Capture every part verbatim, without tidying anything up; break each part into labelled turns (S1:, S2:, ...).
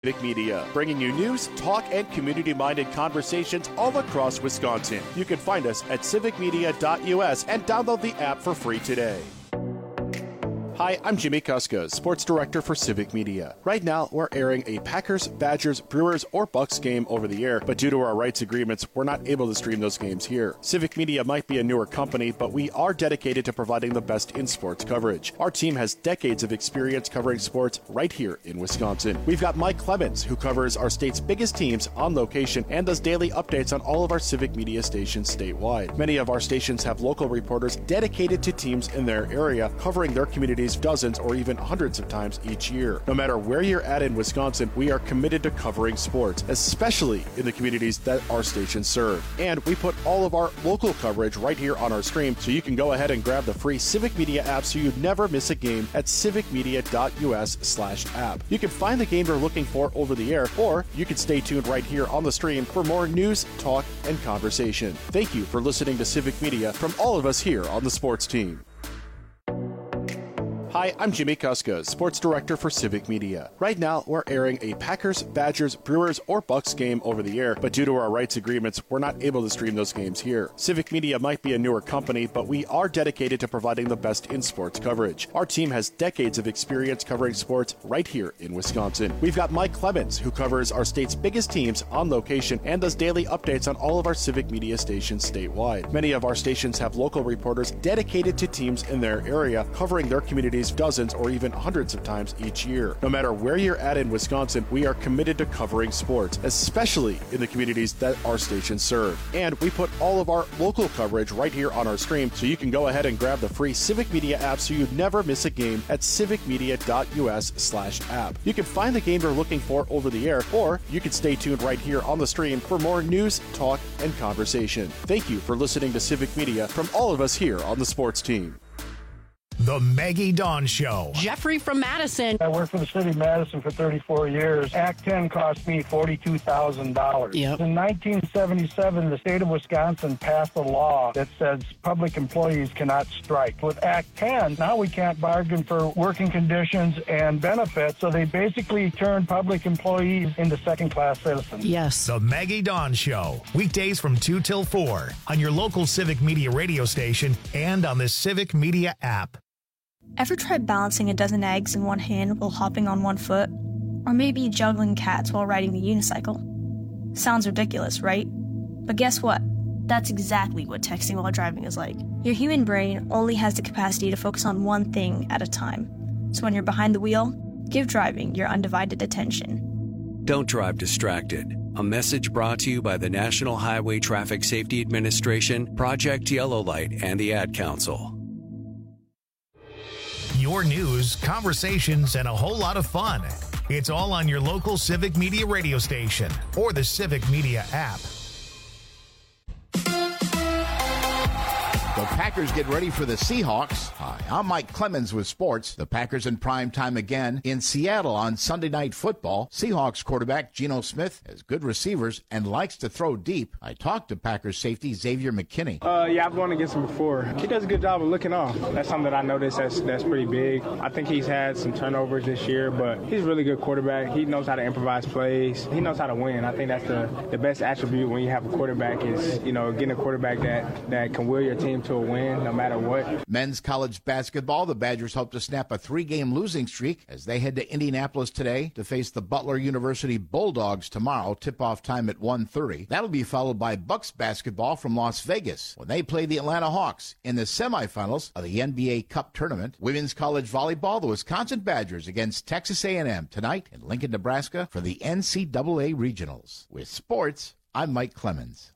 S1: Civic Media, bringing you news, talk, and community-minded conversations all across Wisconsin. You can find us at civic media dot U S and download the app for free today. Hi, I'm Jimmy Kuska, Sports Director for Civic Media. Right now, we're airing a Packers, Badgers, Brewers, or Bucks game over the air, but due to our rights agreements, we're not able to stream those games here. Civic Media might be a newer company, but we are dedicated to providing the best in sports coverage. Our team has decades of experience covering sports right here in Wisconsin. We've got Mike Clemens, who covers our state's biggest teams on location and does daily updates on all of our Civic Media stations statewide. Many of our stations have local reporters dedicated to teams in their area, covering their communities dozens or even hundreds of times each year. No matter where you're at in Wisconsin, we are committed to covering sports, especially in the communities that our stations serve. And we put all of our local coverage right here on our stream, so you can go ahead and grab the free Civic Media app so you never miss a game at civic media dot U S slash app. You can find the game you're looking for over the air, or you can stay tuned right here on the stream for more news, talk, and conversation. Thank you for listening to Civic Media from all of us here on the sports team. Hi, I'm Jimmy Kuska, Sports Director for Civic Media. Right now, we're airing a Packers, Badgers, Brewers, or Bucks game over the air, but due to our rights agreements, we're not able to stream those games here. Civic Media might be a newer company, but we are dedicated to providing the best in sports coverage. Our team has decades of experience covering sports right here in Wisconsin. We've got Mike Clemens, who covers our state's biggest teams on location and does daily updates on all of our Civic Media stations statewide. Many of our stations have local reporters dedicated to teams in their area, covering their communities dozens or even hundreds of times each year. No matter where you're at in Wisconsin, we are committed to covering sports, especially in the communities that our stations serve. And we put all of our local coverage right here on our stream, so you can go ahead and grab the free Civic Media app so you never miss a game at civic media dot U S slash app. You can find the game you're looking for over the air, or you can stay tuned right here on the stream for more news, talk, and conversation. Thank you for listening to Civic Media from all of us here on the sports team.
S2: The Maggie Dawn Show.
S3: Jeffrey from Madison.
S4: I worked for the city of Madison for thirty-four years. Act ten cost me forty-two thousand dollars.
S3: Yep.
S4: In nineteen seventy-seven, the state of Wisconsin passed a law that says public employees cannot strike. With Act ten, now we can't bargain for working conditions and benefits, so they basically turned public employees into second-class citizens.
S3: Yes.
S2: The Maggie Dawn Show. Weekdays from two till four on your local Civic Media radio station and on the Civic Media app.
S5: Ever tried balancing a dozen eggs in one hand while hopping on one foot? Or maybe juggling cats while riding a unicycle? Sounds ridiculous, right? But guess what? That's exactly what texting while driving is like. Your human brain only has the capacity to focus on one thing at a time. So when you're behind the wheel, give driving your undivided attention.
S6: Don't drive distracted. A message brought to you by the National Highway Traffic Safety Administration, Project Yellow Light, and the Ad Council.
S2: Your news, conversations, and a whole lot of fun. It's all on your local Civic Media radio station or the Civic Media app.
S7: The Packers get ready for the Seahawks. Hi, I'm Mike Clemens with sports. The Packers in prime time again in Seattle on Sunday Night Football. Seahawks quarterback Geno Smith has good receivers and likes to throw deep. I talked to Packers safety Xavier McKinney.
S8: Uh, yeah, I've gone against him before. He does a good job of looking off. That's something that I noticed that's, that's pretty big. I think he's had some turnovers this year, but he's a really good quarterback. He knows how to improvise plays. He knows how to win. I think that's the, the best attribute when you have a quarterback is, you know, getting a quarterback that, that can will your team to a win no matter what.
S7: Men's college basketball, the Badgers hope to snap a three-game losing streak as they head to Indianapolis today to face the Butler University Bulldogs tomorrow, tip-off time at one thirty. That'll be followed by Bucks basketball from Las Vegas when they play the Atlanta Hawks in the semifinals of the N B A Cup tournament. Women's college volleyball, the Wisconsin Badgers against Texas A and M tonight in Lincoln, Nebraska for the N C double A Regionals. With sports, I'm Mike Clemens.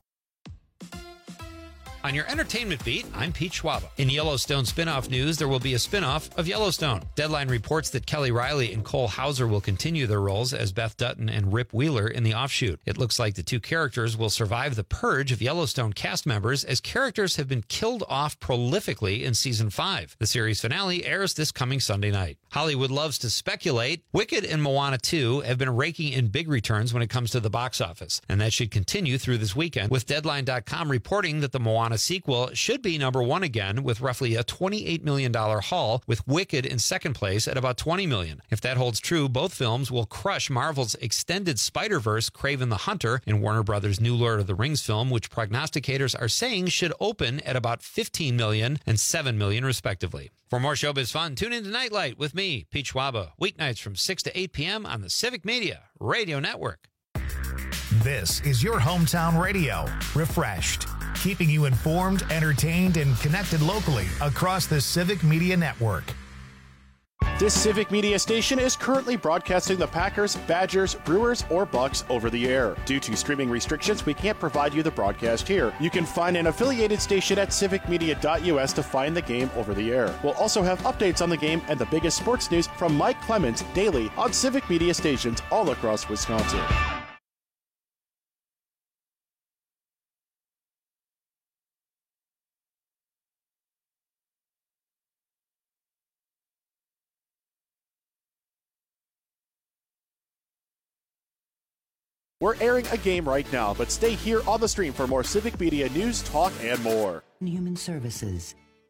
S9: On your entertainment beat, I'm Pete Schwaba. In Yellowstone spinoff news, there will be a spinoff of Yellowstone. Deadline reports that Kelly Riley and Cole Hauser will continue their roles as Beth Dutton and Rip Wheeler in the offshoot. It looks like the two characters will survive the purge of Yellowstone cast members as characters have been killed off prolifically in season five. The series finale airs this coming Sunday night. Hollywood loves to speculate. Wicked and Moana two have been raking in big returns when it comes to the box office, and that should continue through this weekend, with Deadline dot com reporting that the Moana A sequel should be number one again with roughly a twenty-eight million dollars haul, with Wicked in second place at about twenty million dollars. If that holds true, both films will crush Marvel's extended Spider-Verse, Kraven the Hunter, and Warner Brothers' new Lord of the Rings film, which prognosticators are saying should open at about fifteen million dollars and seven million dollars respectively. For more showbiz fun, tune in to Nightlight with me, Pete Schwaba, weeknights from six to eight p.m. on the Civic Media Radio Network.
S2: This is your hometown radio, Refreshed, keeping you informed, entertained, and connected locally across the Civic Media Network.
S1: This Civic Media station is currently broadcasting the Packers, Badgers, Brewers, or Bucks over the air. Due to streaming restrictions, we can't provide you the broadcast here. You can find an affiliated station at civic media dot u s to find the game over the air. We'll also have updates on the game and the biggest sports news from Mike Clemens daily on Civic Media stations all across Wisconsin. We're airing a game right now, but stay here on the stream for more Civic Media news, talk, and more.
S3: Human Services.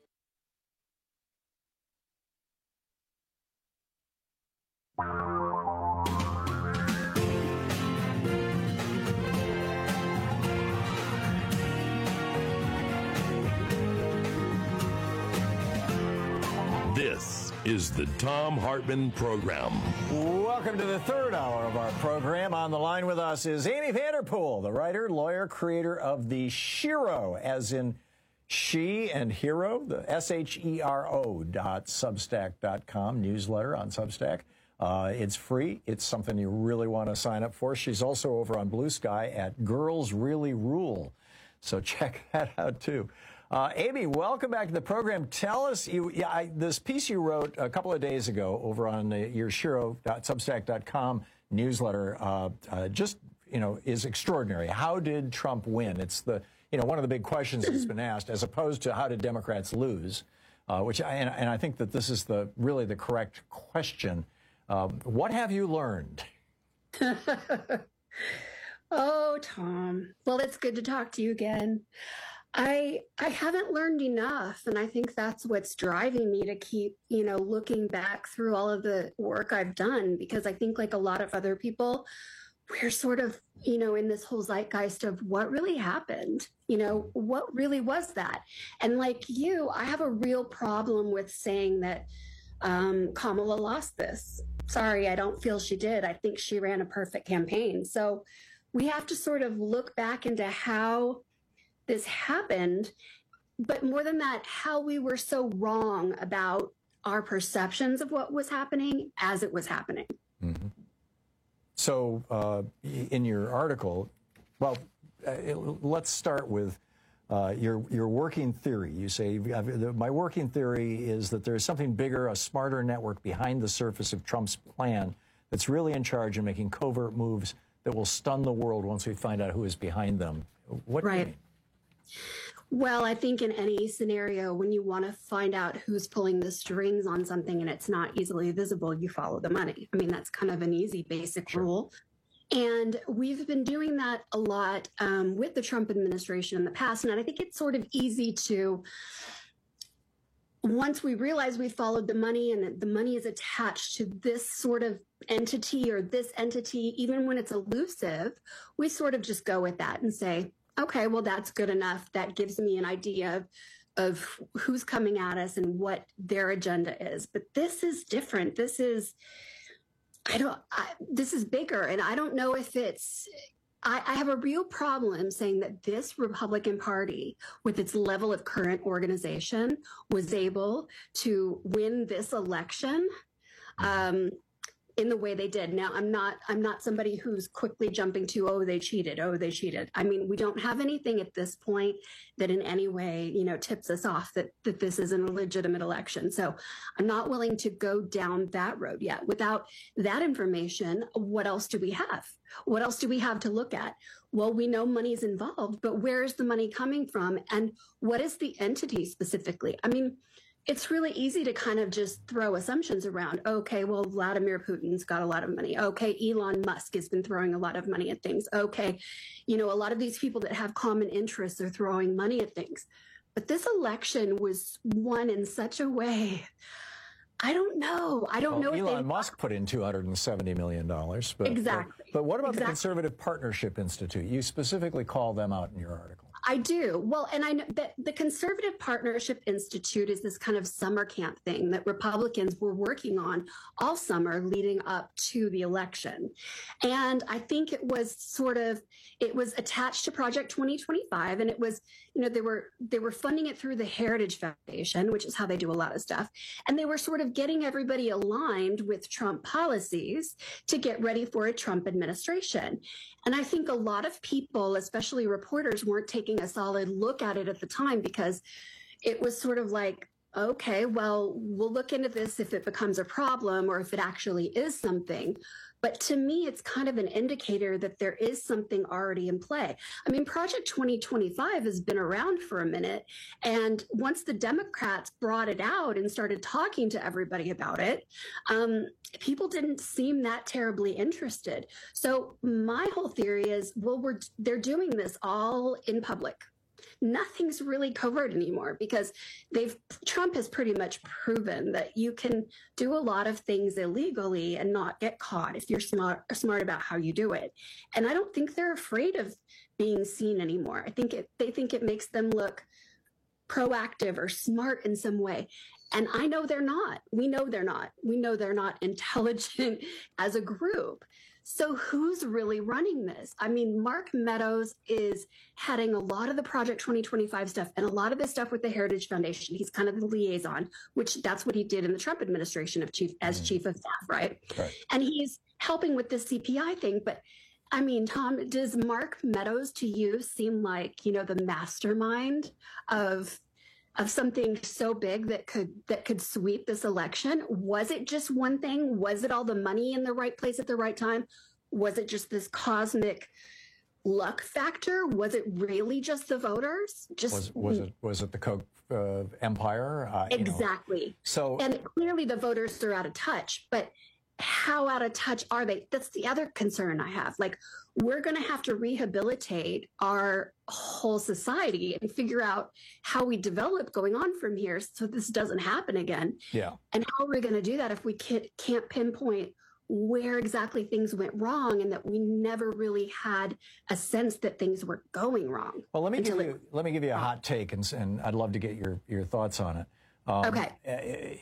S10: This is the Thom Hartmann Program.
S11: Welcome to the third hour of our program. On the line with us is Amy Vanderpool, the writer, lawyer, creator of the Shero, as in she and hero, the S H E R O dot substack dot com newsletter on Substack. Uh, it's free. It's something you really want to sign up for. She's also over on Blue Sky at Girls Really Rule. So check that out, too. Uh, Amy, welcome back to the program. Tell us, you, yeah, I, this piece you wrote a couple of days ago over on the, your shero dot substack dot com newsletter, uh, uh, just, you know, is extraordinary. How did Trump win? It's the, you know, one of the big questions that's been asked, as opposed to how did Democrats lose, uh, which, I, and, and I think that this is the really the correct question. Um, what have you learned?
S12: Oh, Tom. Well, it's good to talk to you again. I I haven't learned enough, and I think that's what's driving me to keep, you know, looking back through all of the work I've done, because I think, like a lot of other people, we're sort of, you know, in this whole zeitgeist of what really happened, you know, what really was that? And like you, I have a real problem with saying that um, Kamala lost this. Sorry, I don't feel she did. I think she ran a perfect campaign. So we have to sort of look back into how this happened, but more than that, how we were so wrong about our perceptions of what was happening as it was happening.
S11: Mm-hmm. So uh, in your article, well, uh, it, let's start with uh, your your working theory. You say, my working theory is that there's something bigger, a smarter network behind the surface of Trump's plan that's really in charge and making covert moves that will stun the world once we find out who is behind them. What do you mean?
S12: Well, I think in any scenario, when you want to find out who's pulling the strings on something and it's not easily visible, you follow the money. I mean, that's kind of an easy basic sure. rule. And we've been doing that a lot um, with the Trump administration in the past. And I think it's sort of easy to, once we realize we followed the money and that the money is attached to this sort of entity or this entity, even when it's elusive, we sort of just go with that and say, okay, well, that's good enough. That gives me an idea of, of who's coming at us and what their agenda is. But this is different. This is, I don't, I, this is bigger. And I don't know if it's, I, I have a real problem saying that this Republican Party, with its level of current organization, was able to win this election. Um, in the way they did. Now, I'm not I'm not somebody who's quickly jumping to, oh, they cheated, oh, they cheated. I mean, we don't have anything at this point that in any way, you know, tips us off that, that this isn't a legitimate election. So I'm not willing to go down that road yet. Without that information, what else do we have? What else do we have to look at? Well, we know money's involved, but where is the money coming from? And what is the entity specifically? I mean, it's really easy to kind of just throw assumptions around. Okay, well, Vladimir Putin's got a lot of money. Okay, Elon Musk has been throwing a lot of money at things. Okay, you know, a lot of these people that have common interests are throwing money at things. But this election was won in such a way. I don't know. I don't
S11: well,
S12: know if
S11: Elon
S12: they...
S11: Musk put in two hundred seventy million dollars. But,
S12: exactly.
S11: But, but what about
S12: exactly.
S11: the Conservative Partnership Institute? You specifically call them out in your article.
S12: I do. Well, and I know that the Conservative Partnership Institute is this kind of summer camp thing that Republicans were working on all summer leading up to the election. And I think it was sort of, it was attached to Project twenty twenty-five, and it was, you know, they were they were funding it through the Heritage Foundation, which is how they do a lot of stuff. And they were sort of getting everybody aligned with Trump policies to get ready for a Trump administration. And I think a lot of people, especially reporters, weren't taking a solid look at it at the time because it was sort of like, okay, well, we'll look into this if it becomes a problem or if it actually is something. But to me, it's kind of an indicator that there is something already in play. I mean, Project twenty twenty-five has been around for a minute. And once the Democrats brought it out and started talking to everybody about it, um, people didn't seem that terribly interested. So my whole theory is, well, we're they're doing this all in public. Nothing's really covert anymore because they've Trump has pretty much proven that you can do a lot of things illegally and not get caught if you're smart smart about how you do it. And I don't think they're afraid of being seen anymore. I think it, they think it makes them look proactive or smart in some way. And I know they're not. We know they're not. We know they're not intelligent as a group. So who's really running this? I mean, Mark Meadows is heading a lot of the Project twenty twenty-five stuff and a lot of the stuff with the Heritage Foundation. He's kind of the liaison, which that's what he did in the Trump administration of chief as chief of staff, right? right? And he's helping with the C P I thing. But I mean, Tom, does Mark Meadows to you seem like, you know, the mastermind of of something so big that could that could sweep this election? Was it just one thing? Was it all the money in the right place at the right time? Was it just this cosmic luck factor? Was it really just the voters? Just
S11: was, was it was it the Koch uh, empire? Uh,
S12: exactly.
S11: You know. So
S12: and clearly the voters are out of touch, but how out of touch are they? That's the other concern I have. Like, we're going to have to rehabilitate our whole society and figure out how we develop going on from here so this doesn't happen again.
S11: Yeah.
S12: And how are we going to do that if we can't, can't pinpoint where exactly things went wrong and that we never really had a sense that things were going wrong?
S11: Well, let me give you, let me give you a hot take, and, and I'd love to get your, your thoughts on it. Um,
S12: okay.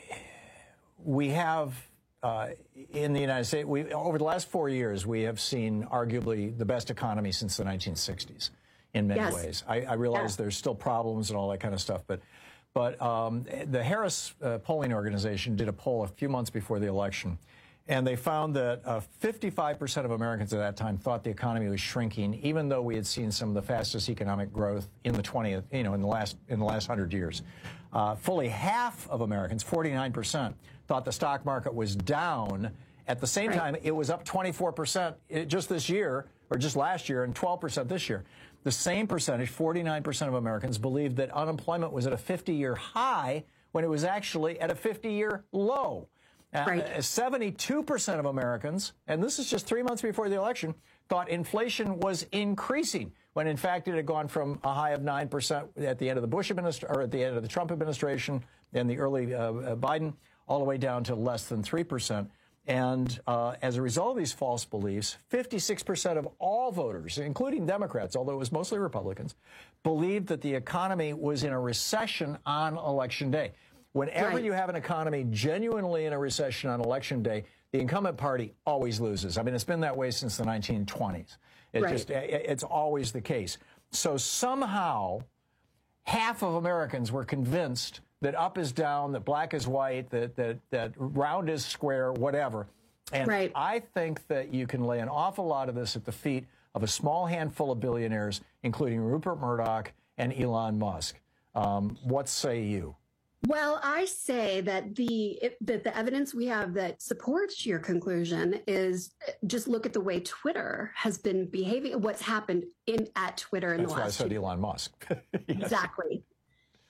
S11: We have... Uh, in the United States, we, over the last four years, we have seen arguably the best economy since the nineteen sixties in many
S12: yes.
S11: ways. I, I realize yes. there's still problems and all that kind of stuff, but but um, the Harris uh, polling organization did a poll a few months before the election, and they found that uh, fifty-five percent of Americans at that time thought the economy was shrinking, even though we had seen some of the fastest economic growth in the twentieth, you know, in the last in the last hundred years. Uh, fully half of Americans, forty-nine percent, thought the stock market was down. At the same right. time, it was up twenty-four percent just this year, or just last year, and twelve percent this year. The same percentage, forty-nine percent of Americans, believed that unemployment was at a fifty-year high when it was actually at a fifty-year low. Right. Uh, seventy-two percent of Americans, and this is just three months before the election, thought inflation was increasing, when in fact it had gone from a high of nine percent at the end of the Bush administration, or at the end of the Trump administration and the early uh, Biden, all the way down to less than three percent. And uh, as a result of these false beliefs, fifty-six percent of all voters, including Democrats, although it was mostly Republicans, believed that the economy was in a recession on Election Day. Whenever right. you have an economy genuinely in a recession on Election Day, the incumbent party always loses. I mean, it's been that way since the nineteen twenties. It right. just, it's always the case. So somehow, half of Americans were convinced that up is down, that black is white, that that that round is square, whatever. And right. I think that you can lay an awful lot of this at the feet of a small handful of billionaires, including Rupert Murdoch and Elon Musk. Um, what say you?
S12: Well, I say that the that the evidence we have that supports your conclusion is just look at the way Twitter has been behaving, what's happened in at Twitter in
S11: That's
S12: the last
S11: That's why I said
S12: two
S11: Elon Musk.
S12: Exactly.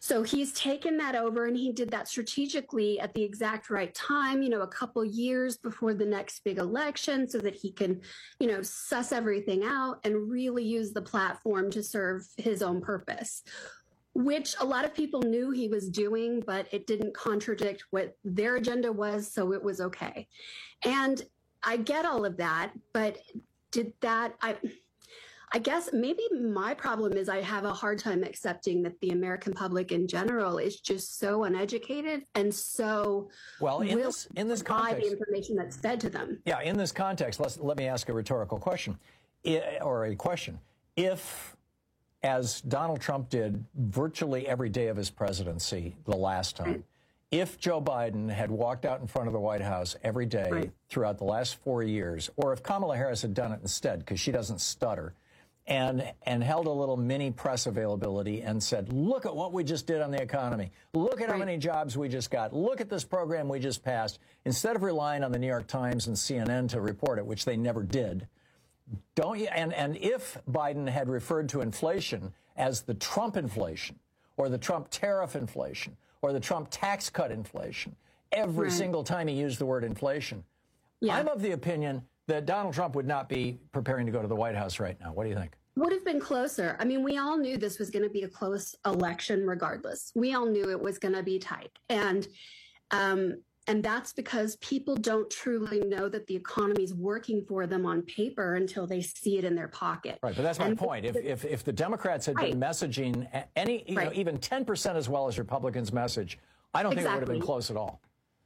S12: So he's taken that over, and he did that strategically at the exact right time, you know, a couple years before the next big election, so that he can, you know, suss everything out and really use the platform to serve his own purpose, which a lot of people knew he was doing, but it didn't contradict what their agenda was, so it was okay. And I get all of that, but did that... I. I guess maybe my problem is I have a hard time accepting that the American public in general is just so uneducated and so
S11: well in this in this context,
S12: the information that's fed to them.
S11: Yeah, in this context, let's, let me ask a rhetorical question, I, or a question. If, as Donald Trump did virtually every day of his presidency the last time, right. if Joe Biden had walked out in front of the White House every day right. throughout the last four years, or if Kamala Harris had done it instead, because she doesn't stutter, and and held a little mini press availability and said, look at what we just did on the economy. Look at right. how many jobs we just got. Look at this program we just passed. Instead of relying on the New York Times and C N N to report it, which they never did, don't you? And, and if Biden had referred to inflation as the Trump inflation or the Trump tariff inflation or the Trump tax cut inflation, every right. single time he used the word inflation, yeah. I'm of the opinion that Donald Trump would not be preparing to go to the White House right now. What do you think?
S12: Would have been closer. I mean, we all knew this was going to be a close election regardless. We all knew it was going to be tight. And um, and that's because people don't truly know that the economy is working for them on paper until they see it in their pocket.
S11: Right, but that's my
S12: and
S11: point. If, if if the Democrats had right. been messaging any, you right. know, even ten percent as well as Republicans message, I don't think exactly. it would have been close at all.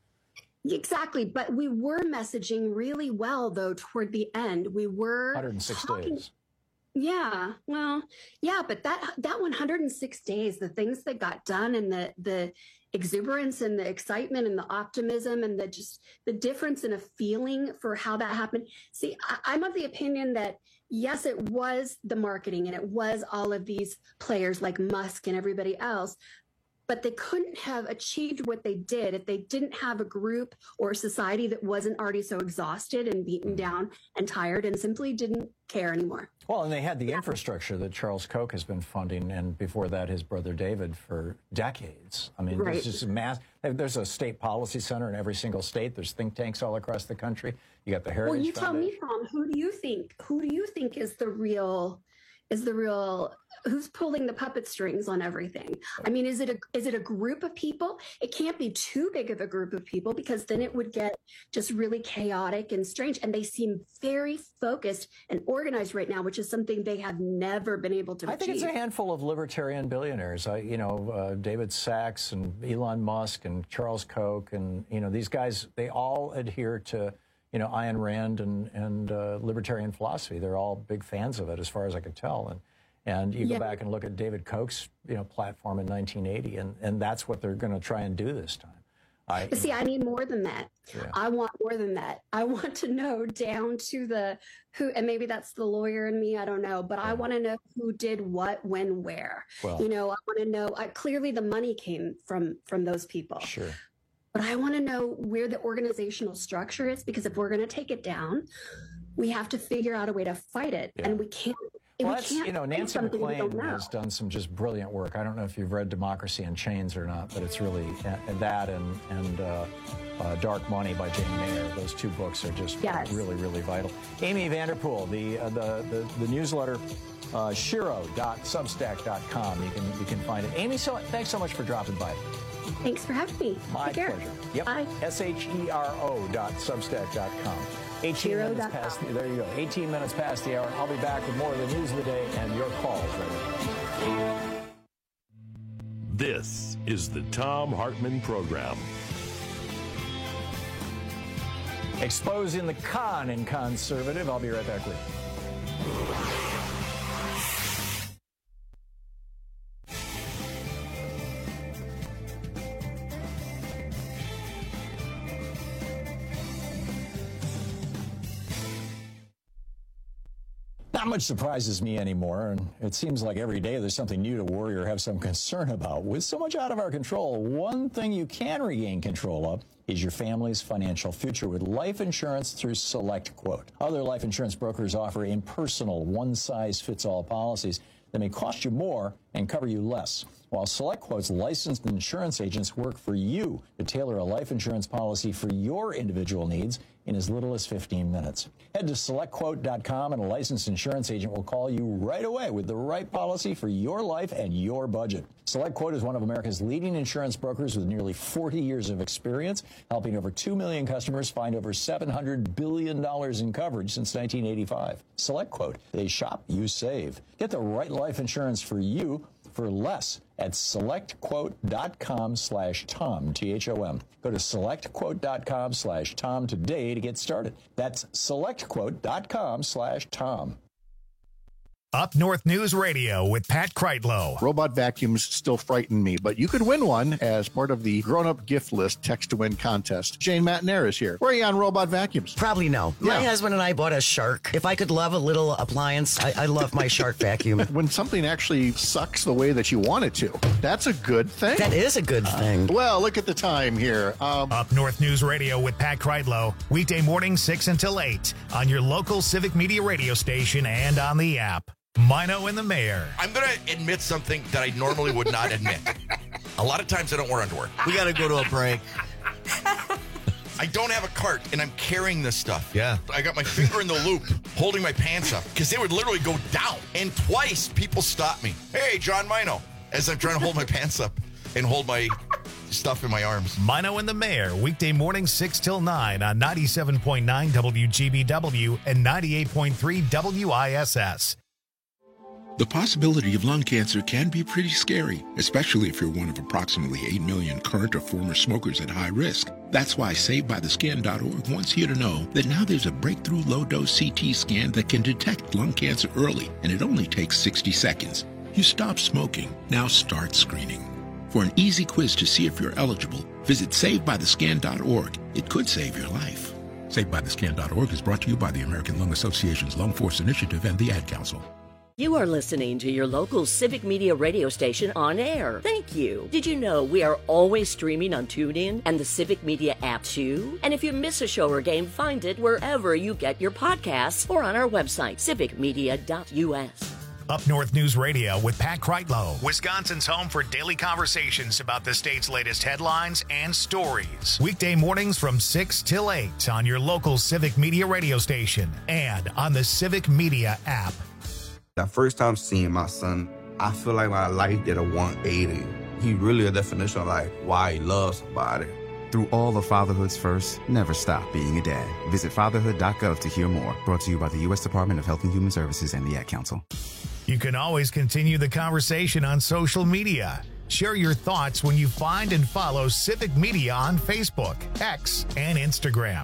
S12: Exactly. But we were messaging really well, though, toward the end. We were
S11: one hundred six
S12: talking,
S11: days.
S12: Yeah. Well, yeah. But that that one hundred six days, the things that got done and the the exuberance and the excitement and the optimism and the just the difference in a feeling for how that happened. See, I, I'm of the opinion that, yes, it was the marketing and it was all of these players like Musk and everybody else. But they couldn't have achieved what they did if they didn't have a group or a society that wasn't already so exhausted and beaten down and tired and simply didn't care anymore.
S11: Well, and they had the yeah. infrastructure that Charles Koch has been funding, and before that, his brother David, for decades. I mean, right. there's just mass. There's a state policy center in every single state. There's think tanks all across the country. You got the Heritage
S12: Well, you
S11: Foundation.
S12: tell me, Tom, who do you think? Who do you think is the real? Is the real, who's pulling the puppet strings on everything? I mean, is it a is it a group of people? It can't be too big of a group of people, because then it would get just really chaotic and strange. And they seem very focused and organized right now, which is something they have never been able to
S11: I
S12: achieve.
S11: think it's a handful of libertarian billionaires. I, you know, uh, David Sachs and Elon Musk and Charles Koch, and you know, these guys, they all adhere to, you know, Ayn Rand and, and uh, libertarian philosophy. They're all big fans of it, as far as I could tell. And and you go
S12: yeah.
S11: back and look at David Koch's, you know, platform in nineteen eighty, and, and that's what they're going to try and do this time. I,
S12: but see, I need more than that.
S11: Yeah.
S12: I want more than that. I want to know down to the who, and maybe that's the lawyer in me, I don't know, but yeah. I want to know who did what, when, where.
S11: Well,
S12: you know, I want to know, I, clearly the money came from from those people.
S11: Sure.
S12: But I want to know where the organizational structure is, because if we're going to take it down, we have to figure out a way to fight it.
S11: Yeah.
S12: And we can't.
S11: Well,
S12: we
S11: that's,
S12: can't
S11: you know, Nancy
S12: we
S11: McClain has done some just brilliant work. I don't know if you've read Democracy in Chains or not, but it's really uh, that and, and uh, uh, Dark Money by Jane Mayer. Those two books are just yes. really, really vital. Amy Vanderpool, the, uh, the, the, the newsletter, uh, shiro dot substack dot com. You can, you can find it. Amy, so thanks so much for dropping by.
S12: Thanks for having me.
S11: My
S12: Take care.
S11: pleasure. Yep.
S12: Bye.
S11: S H E R O dot substack dot com. eighteen minutes past the, there you go. eighteen minutes past the hour. I'll be back with more of the news of the day and your calls. Right?
S10: This is the Thom Hartmann Program.
S11: Exposing the con in conservative. I'll be right back with you. Not much surprises me anymore, and it seems like every day there's something new to worry or have some concern about. With so much out of our control, one thing you can regain control of is your family's financial future with life insurance through SelectQuote. Other life insurance brokers offer impersonal, one-size-fits-all policies. that may cost you more and cover you less, while SelectQuote's licensed insurance agents work for you to tailor a life insurance policy for your individual needs in as little as fifteen minutes. Head to select quote dot com and a licensed insurance agent will call you right away with the right policy for your life and your budget. SelectQuote is one of America's leading insurance brokers with nearly forty years of experience, helping over two million customers find over seven hundred billion dollars in coverage since nineteen eighty-five. SelectQuote. They shop, you save. Get the right life insurance for you for less at select quote dot com slash Tom, T H O M. Go to select quote dot com slash Tom today to get started. That's select quote dot com slash Tom.
S2: Up North News Radio with Pat Kreitlow.
S3: Robot vacuums still frighten me, but you could win one as part of the grown-up gift list text-to-win contest. Jane Matnair is here. Where are you on robot vacuums?
S13: Probably no. Yeah. My husband and I bought a Shark. If I could love a little appliance, I, I love my Shark vacuum.
S3: When something actually sucks the way that you want it to, that's a good thing.
S13: That is a good thing.
S3: Uh, well, look at the time here. Um,
S2: Up North News Radio with Pat Kreitlow. Weekday morning six until eight on your local Civic Media radio station and on the app. Mino and the Mayor.
S14: I'm going to admit something that I normally would not admit. A lot of times I don't wear underwear.
S15: We got to go to a break.
S14: I don't have a cart, and I'm carrying this stuff.
S15: Yeah.
S14: I got my finger in the loop, holding my pants up, because they would literally go down. And twice, people stopped me. Hey, John Mino, as I'm trying to hold my pants up and hold my stuff in my arms.
S2: Mino and the Mayor, weekday morning six till nine on ninety-seven point nine W G B W and ninety-eight point three W I S S.
S16: The possibility of lung cancer can be pretty scary, especially if you're one of approximately eight million current or former smokers at high risk. That's why Saved By The Skin dot org wants you to know that now there's a breakthrough low-dose C T scan that can detect lung cancer early, and it only takes sixty seconds. You stop smoking, now start screening. For an easy quiz to see if you're eligible, visit Saved By The Skin dot org. It could save your life. Saved By The Skin dot org is brought to you by the American Lung Association's Lung Force Initiative and the Ad Council.
S17: You are listening to your local Civic Media radio station on air. Thank you. Did you know we are always streaming on TuneIn and the Civic Media app too? And if you miss a show or game, find it wherever you get your podcasts or on our website, civic media dot U S.
S2: Up North News Radio with Pat Kreitlow, Wisconsin's home for daily conversations about the state's latest headlines and stories. Weekday mornings from six till eight on your local Civic Media radio station and on the Civic Media app.
S18: The first time seeing my son, I feel like my life did a one eighty. He really a definition of like why he loves somebody.
S19: Through all of fatherhood's first, never stop being a dad. Visit fatherhood dot gov to hear more. Brought to you by the U S Department of Health and Human Services and the Ad Council.
S2: You can always continue the conversation on social media. Share your thoughts when you find and follow Civic Media on Facebook, X, and Instagram.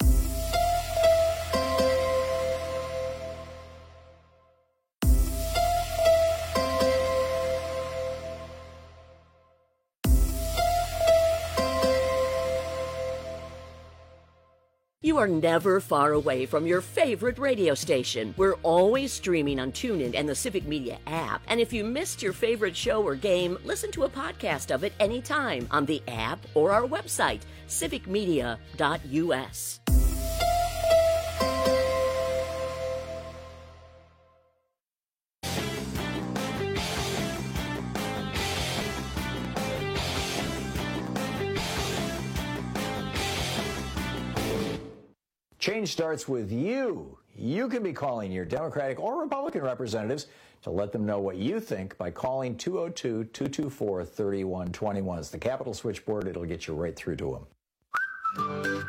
S17: You are never far away from your favorite radio station. We're always streaming on TuneIn and the Civic Media app. And if you missed your favorite show or game, listen to a podcast of it anytime on the app or our website, civic media dot U S.
S11: Change starts with you. You can be calling your Democratic or Republican representatives to let them know what you think by calling two oh two, two two four, three one two one. It's the Capitol switchboard. It'll get you right through to them.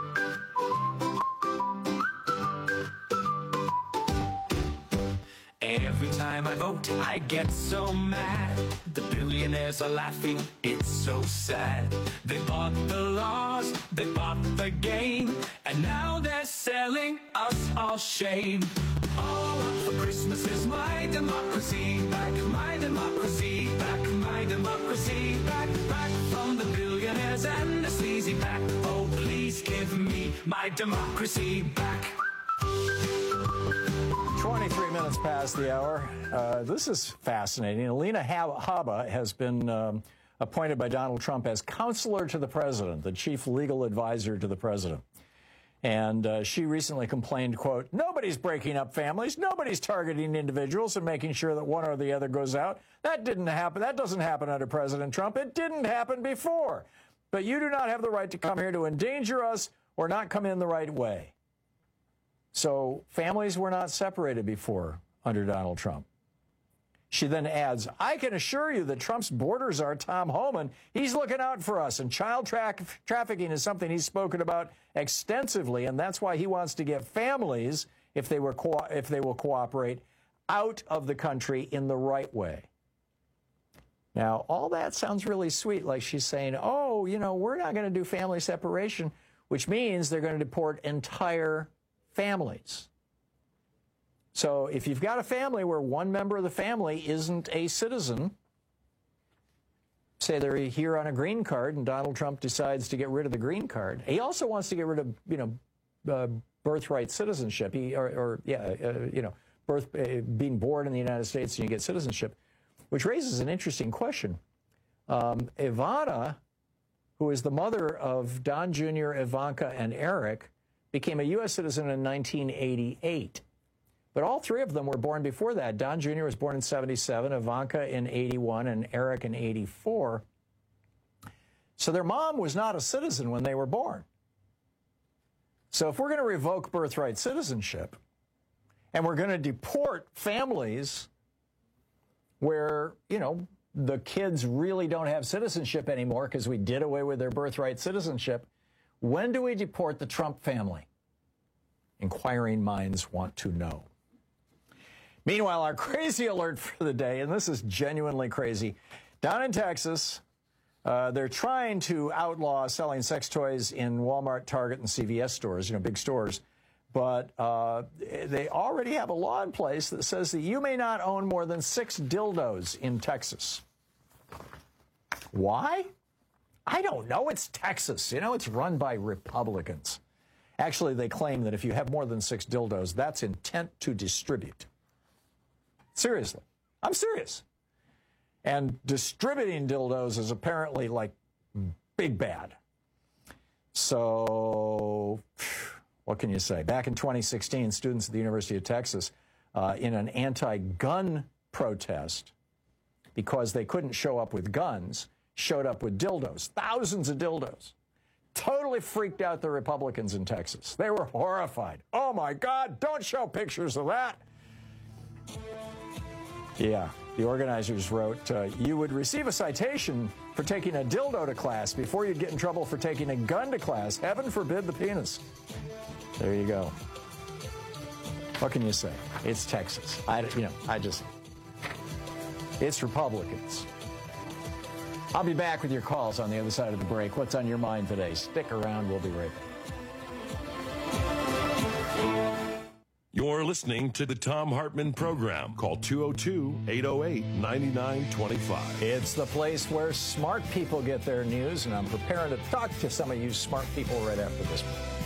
S20: Every time I vote, I get so mad. The billionaires are laughing, it's so sad. They bought the laws, they bought the game, and now they're selling us all shame. All for Christmas is my democracy, back my democracy, back my democracy, back, back from the billionaires and the sleazy pack. Oh, please give me my democracy back.
S11: twenty-three minutes past the hour. Uh, this is fascinating. Alina Habba has been um, appointed by Donald Trump as counselor to the president, the chief legal advisor to the president. And uh, she recently complained, quote, nobody's breaking up families. Nobody's targeting individuals and making sure that one or the other goes out. That didn't happen. That doesn't happen under President Trump. It didn't happen before. But you do not have the right to come here to endanger us or not come in the right way. So families were not separated before under Donald Trump. She then adds, I can assure you that Trump's borders are Tom Homan. He's looking out for us, and child tra- trafficking is something he's spoken about extensively, and that's why he wants to get families, if they, were co- if they will cooperate, out of the country in the right way. Now, all that sounds really sweet, like she's saying, oh, you know, we're not going to do family separation, which means they're going to deport entire families. So if you've got a family where one member of the family isn't a citizen, say they're here on a green card and Donald Trump decides to get rid of the green card. He also wants to get rid of, you know, uh, birthright citizenship. He, or, or yeah, uh, you know, birth, uh, being born in the United States and you get citizenship, which raises an interesting question. Um, Ivana, who is the mother of Don Junior, Ivanka, and Eric, became a U S citizen in nineteen eighty-eight. But all three of them were born before that. Don Junior was born in seventy-seven, Ivanka in eighty-one, and Eric in eighty-four. So their mom was not a citizen when they were born. So if we're going to revoke birthright citizenship, and we're going to deport families where, you know, the kids really don't have citizenship anymore because we did away with their birthright citizenship, when do we deport the Trump family? Inquiring minds want to know. Meanwhile, our crazy alert for the day, and this is genuinely crazy. Down in Texas, uh, they're trying to outlaw selling sex toys in Walmart, Target, and C V S stores, you know, big stores. But uh, they already have a law in place that says that you may not own more than six dildos in Texas. Why? I don't know. It's Texas. You know, it's run by Republicans. Actually, they claim that if you have more than six dildos, that's intent to distribute. Seriously. I'm serious. And distributing dildos is apparently, like, big bad. So, what can you say? Back in twenty sixteen, students at the University of Texas, uh, in an anti-gun protest, because they couldn't show up with guns, showed up with dildos, thousands of dildos. Totally freaked out the Republicans in Texas. They were horrified. Oh, my God, don't show pictures of that. Yeah, the organizers wrote, uh, you would receive a citation for taking a dildo to class before you'd get in trouble for taking a gun to class. Heaven forbid the penis. There you go. What can you say? It's Texas. I, you know, I just, it's Republicans. I'll be back with your calls on the other side of the break. What's on your mind today? Stick around. We'll be right back.
S10: You're listening to the Thom Hartmann Program. Call two oh two, eight oh eight, nine nine two five.
S11: It's the place where smart people get their news, and I'm preparing to talk to some of you smart people right after this.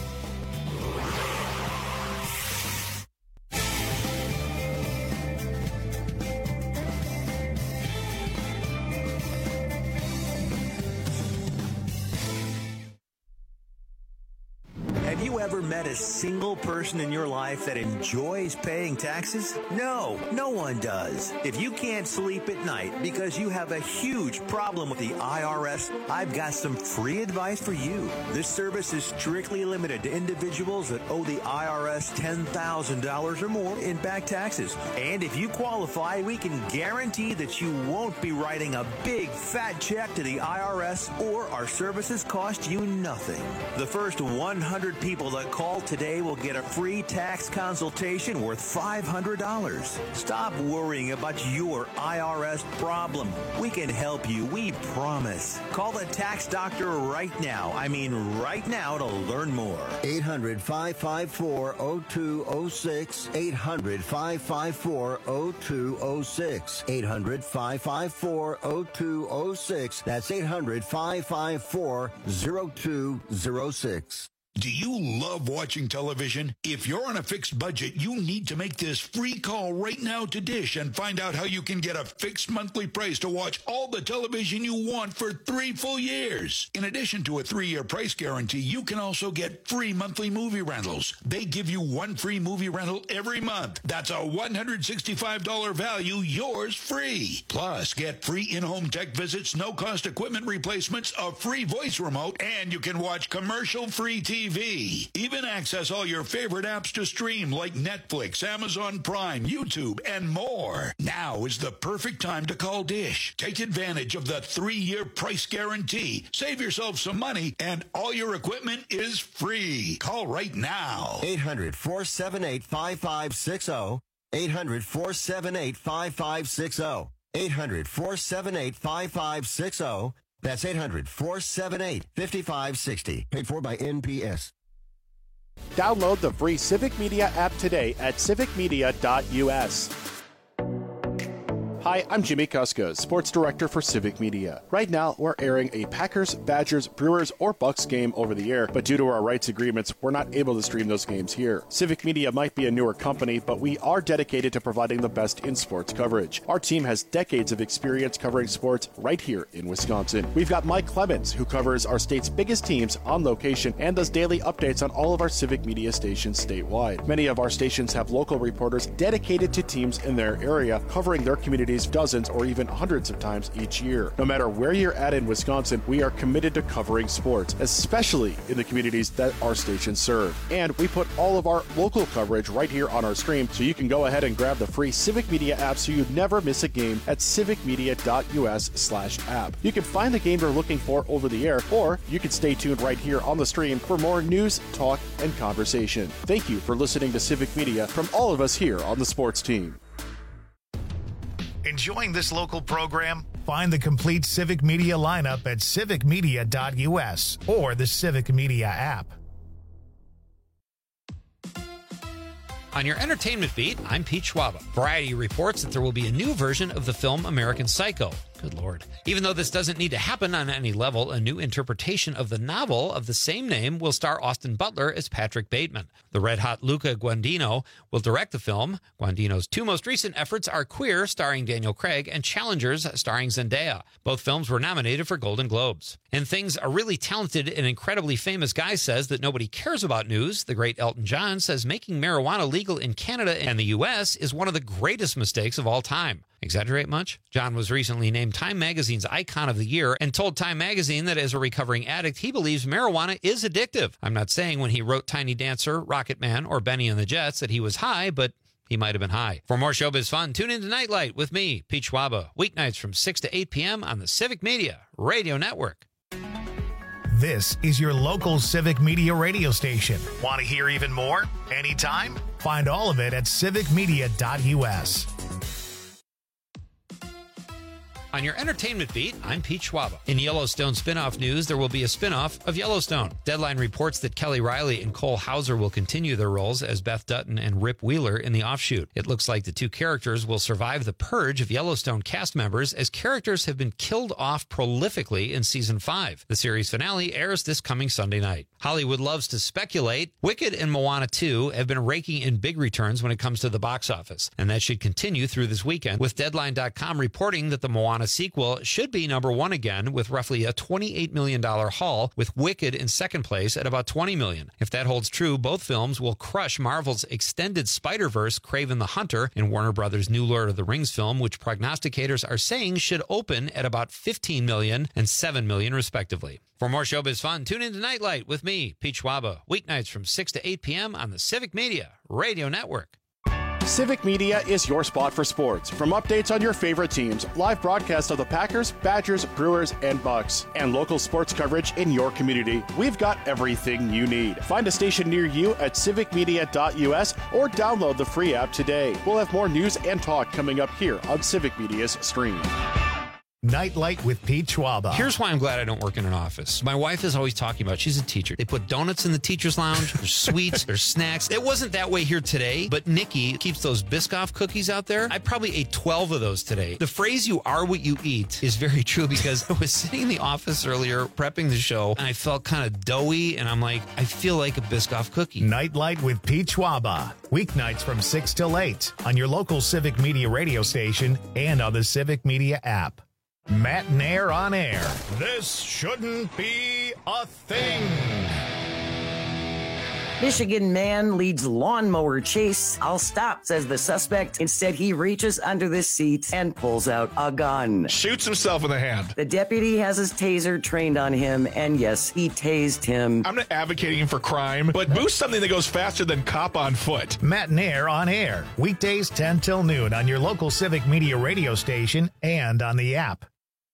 S15: Ever met a single person in your life that enjoys paying taxes? No, no one does. If you can't sleep at night because you have a huge problem with the I R S, I've got some free advice for you. This service is strictly limited to individuals that owe the I R S ten thousand dollars or more in back taxes. And if you qualify, we can guarantee that you won't be writing a big fat check to the I R S, or our services cost you nothing. The first one hundred people that call today will get a free tax consultation worth five hundred dollars. Stop worrying about your I R S problem. We can help you, we promise. Call the tax doctor right now. I mean right now to learn more.
S21: eight hundred, five five four, oh two oh six. eight hundred, five five four, oh two oh six. eight hundred, five five four, oh two oh six. That's eight hundred, five five four, oh two oh six.
S4: Do you love watching television? If you're on a fixed budget, you need to make this free call right now to Dish and find out how you can get a fixed monthly price to watch all the television you want for three full years. In addition to a three-year price guarantee, you can also get free monthly movie rentals. They give you one free movie rental every month. That's a one hundred sixty-five dollars value, yours free. Plus, get free in-home tech visits, no-cost equipment replacements, a free voice remote, and you can watch commercial-free T V. T V. Even access all your favorite apps to stream like Netflix, Amazon Prime, YouTube, and more. Now is the perfect time to call Dish. Take advantage of the three-year price guarantee. Save yourself some money, and all your equipment is free. Call right now.
S21: eight hundred, four seven eight, five five six zero. eight hundred, four seven eight, five five six zero. eight hundred, four seven eight, five five six zero. That's eight hundred, four seven eight, five five six zero. Paid for by N P S.
S1: Download the free Civic Media app today at civic media dot U S. Hi, I'm Jimmy Kuskos, Sports Director for Civic Media. Right now, we're airing a Packers, Badgers, Brewers, or Bucks game over the air, but due to our rights agreements, we're not able to stream those games here. Civic Media might be a newer company, but we are dedicated to providing the best in sports coverage. Our team has decades of experience covering sports right here in Wisconsin. We've got Mike Clemens, who covers our state's biggest teams on location and does daily updates on all of our Civic Media stations statewide. Many of our stations have local reporters dedicated to teams in their area, covering their communities dozens or even hundreds of times each year. No matter where you're at in Wisconsin, we are committed to covering sports, especially in the communities that our stations serve. And we put all of our local coverage right here on our stream, so you can go ahead and grab the free Civic Media app so you never miss a game at civic media dot U S slash app. You can find the game you're looking for over the air, or you can stay tuned right here on the stream for more news, talk, and conversation. Thank you for listening to Civic Media from all of us here on the sports team.
S2: Enjoying this local program? Find the complete Civic Media lineup at civic media dot U S or the Civic Media app.
S9: On your entertainment beat, I'm Pete Schwaba. Variety reports that there will be a new version of the film American Psycho. Good Lord. Even though this doesn't need to happen on any level, a new interpretation of the novel of the same name will star Austin Butler as Patrick Bateman. The red-hot Luca Guadagnino will direct the film. Guadagnino's two most recent efforts are Queer, starring Daniel Craig, and Challengers, starring Zendaya. Both films were nominated for Golden Globes. And things a really talented and incredibly famous guy says that nobody cares about news. The great Elton John says making marijuana legal in Canada and the U S is one of the greatest mistakes of all time. Exaggerate much? John was recently named Time Magazine's Icon of the Year and told Time Magazine that as a recovering addict, he believes marijuana is addictive. I'm not saying when he wrote Tiny Dancer, Rocket Man, or Benny and the Jets that he was high, but he might have been high. For more showbiz fun, tune in to Nightlight with me, Pete Schwaba, weeknights from six to eight p.m. on the Civic Media Radio Network.
S2: This is your local Civic Media radio station. Want to hear even more? Anytime? Find all of it at civic media dot U S.
S9: On your entertainment beat, I'm Pete Schwaba. In Yellowstone spinoff news, there will be a spinoff of Yellowstone. Deadline reports that Kelly Riley and Cole Hauser will continue their roles as Beth Dutton and Rip Wheeler in the offshoot. It looks like the two characters will survive the purge of Yellowstone cast members, as characters have been killed off prolifically in season five. The series finale airs this coming Sunday night. Hollywood loves to speculate. Wicked and Moana two have been raking in big returns when it comes to the box office, and that should continue through this weekend, with Deadline dot com reporting that the Moana sequel should be number one again with roughly a twenty-eight million dollars haul, with Wicked in second place at about twenty million dollars. If that holds true, both films will crush Marvel's extended Spider-Verse Kraven the Hunter and Warner Brothers' new Lord of the Rings film, which prognosticators are saying should open at about fifteen million dollars and seven million dollars respectively. For more showbiz fun, tune in to Nightlight with me, Pete Schwaba, weeknights from six to eight p.m. on the Civic Media Radio Network.
S1: Civic Media is your spot for sports. From updates on your favorite teams, live broadcasts of the Packers, Badgers, Brewers, and Bucks, and local sports coverage in your community, we've got everything you need. Find a station near you at civic media dot U S or download the free app today. We'll have more news and talk coming up here on Civic Media's stream.
S2: Nightlight with Pete Schwaba.
S9: Here's why I'm glad I don't work in an office. My wife is always talking about, she's a teacher. They put donuts in the teacher's lounge. There's sweets. There's snacks. It wasn't that way here today, but Nikki keeps those Biscoff cookies out there. I probably ate twelve of those today. The phrase "you are what you eat" is very true because I was sitting in the office earlier prepping the show and I felt kind of doughy and I'm like, I feel like a Biscoff cookie.
S2: Nightlight with Pete Schwaba. Weeknights from six till eight on your local Civic Media radio station and on the Civic Media app. Matt Nair on air. This shouldn't be a thing.
S13: Michigan man leads lawnmower chase. I'll stop, says the suspect. Instead, he reaches under the seat and pulls out a gun.
S5: Shoots himself in the hand.
S13: The deputy has his taser trained on him, and yes, he tased him.
S5: I'm not advocating for crime, but boost something that goes faster than cop on foot.
S2: Matt Nair on air. Weekdays ten till noon on your local Civic Media radio station and on the app.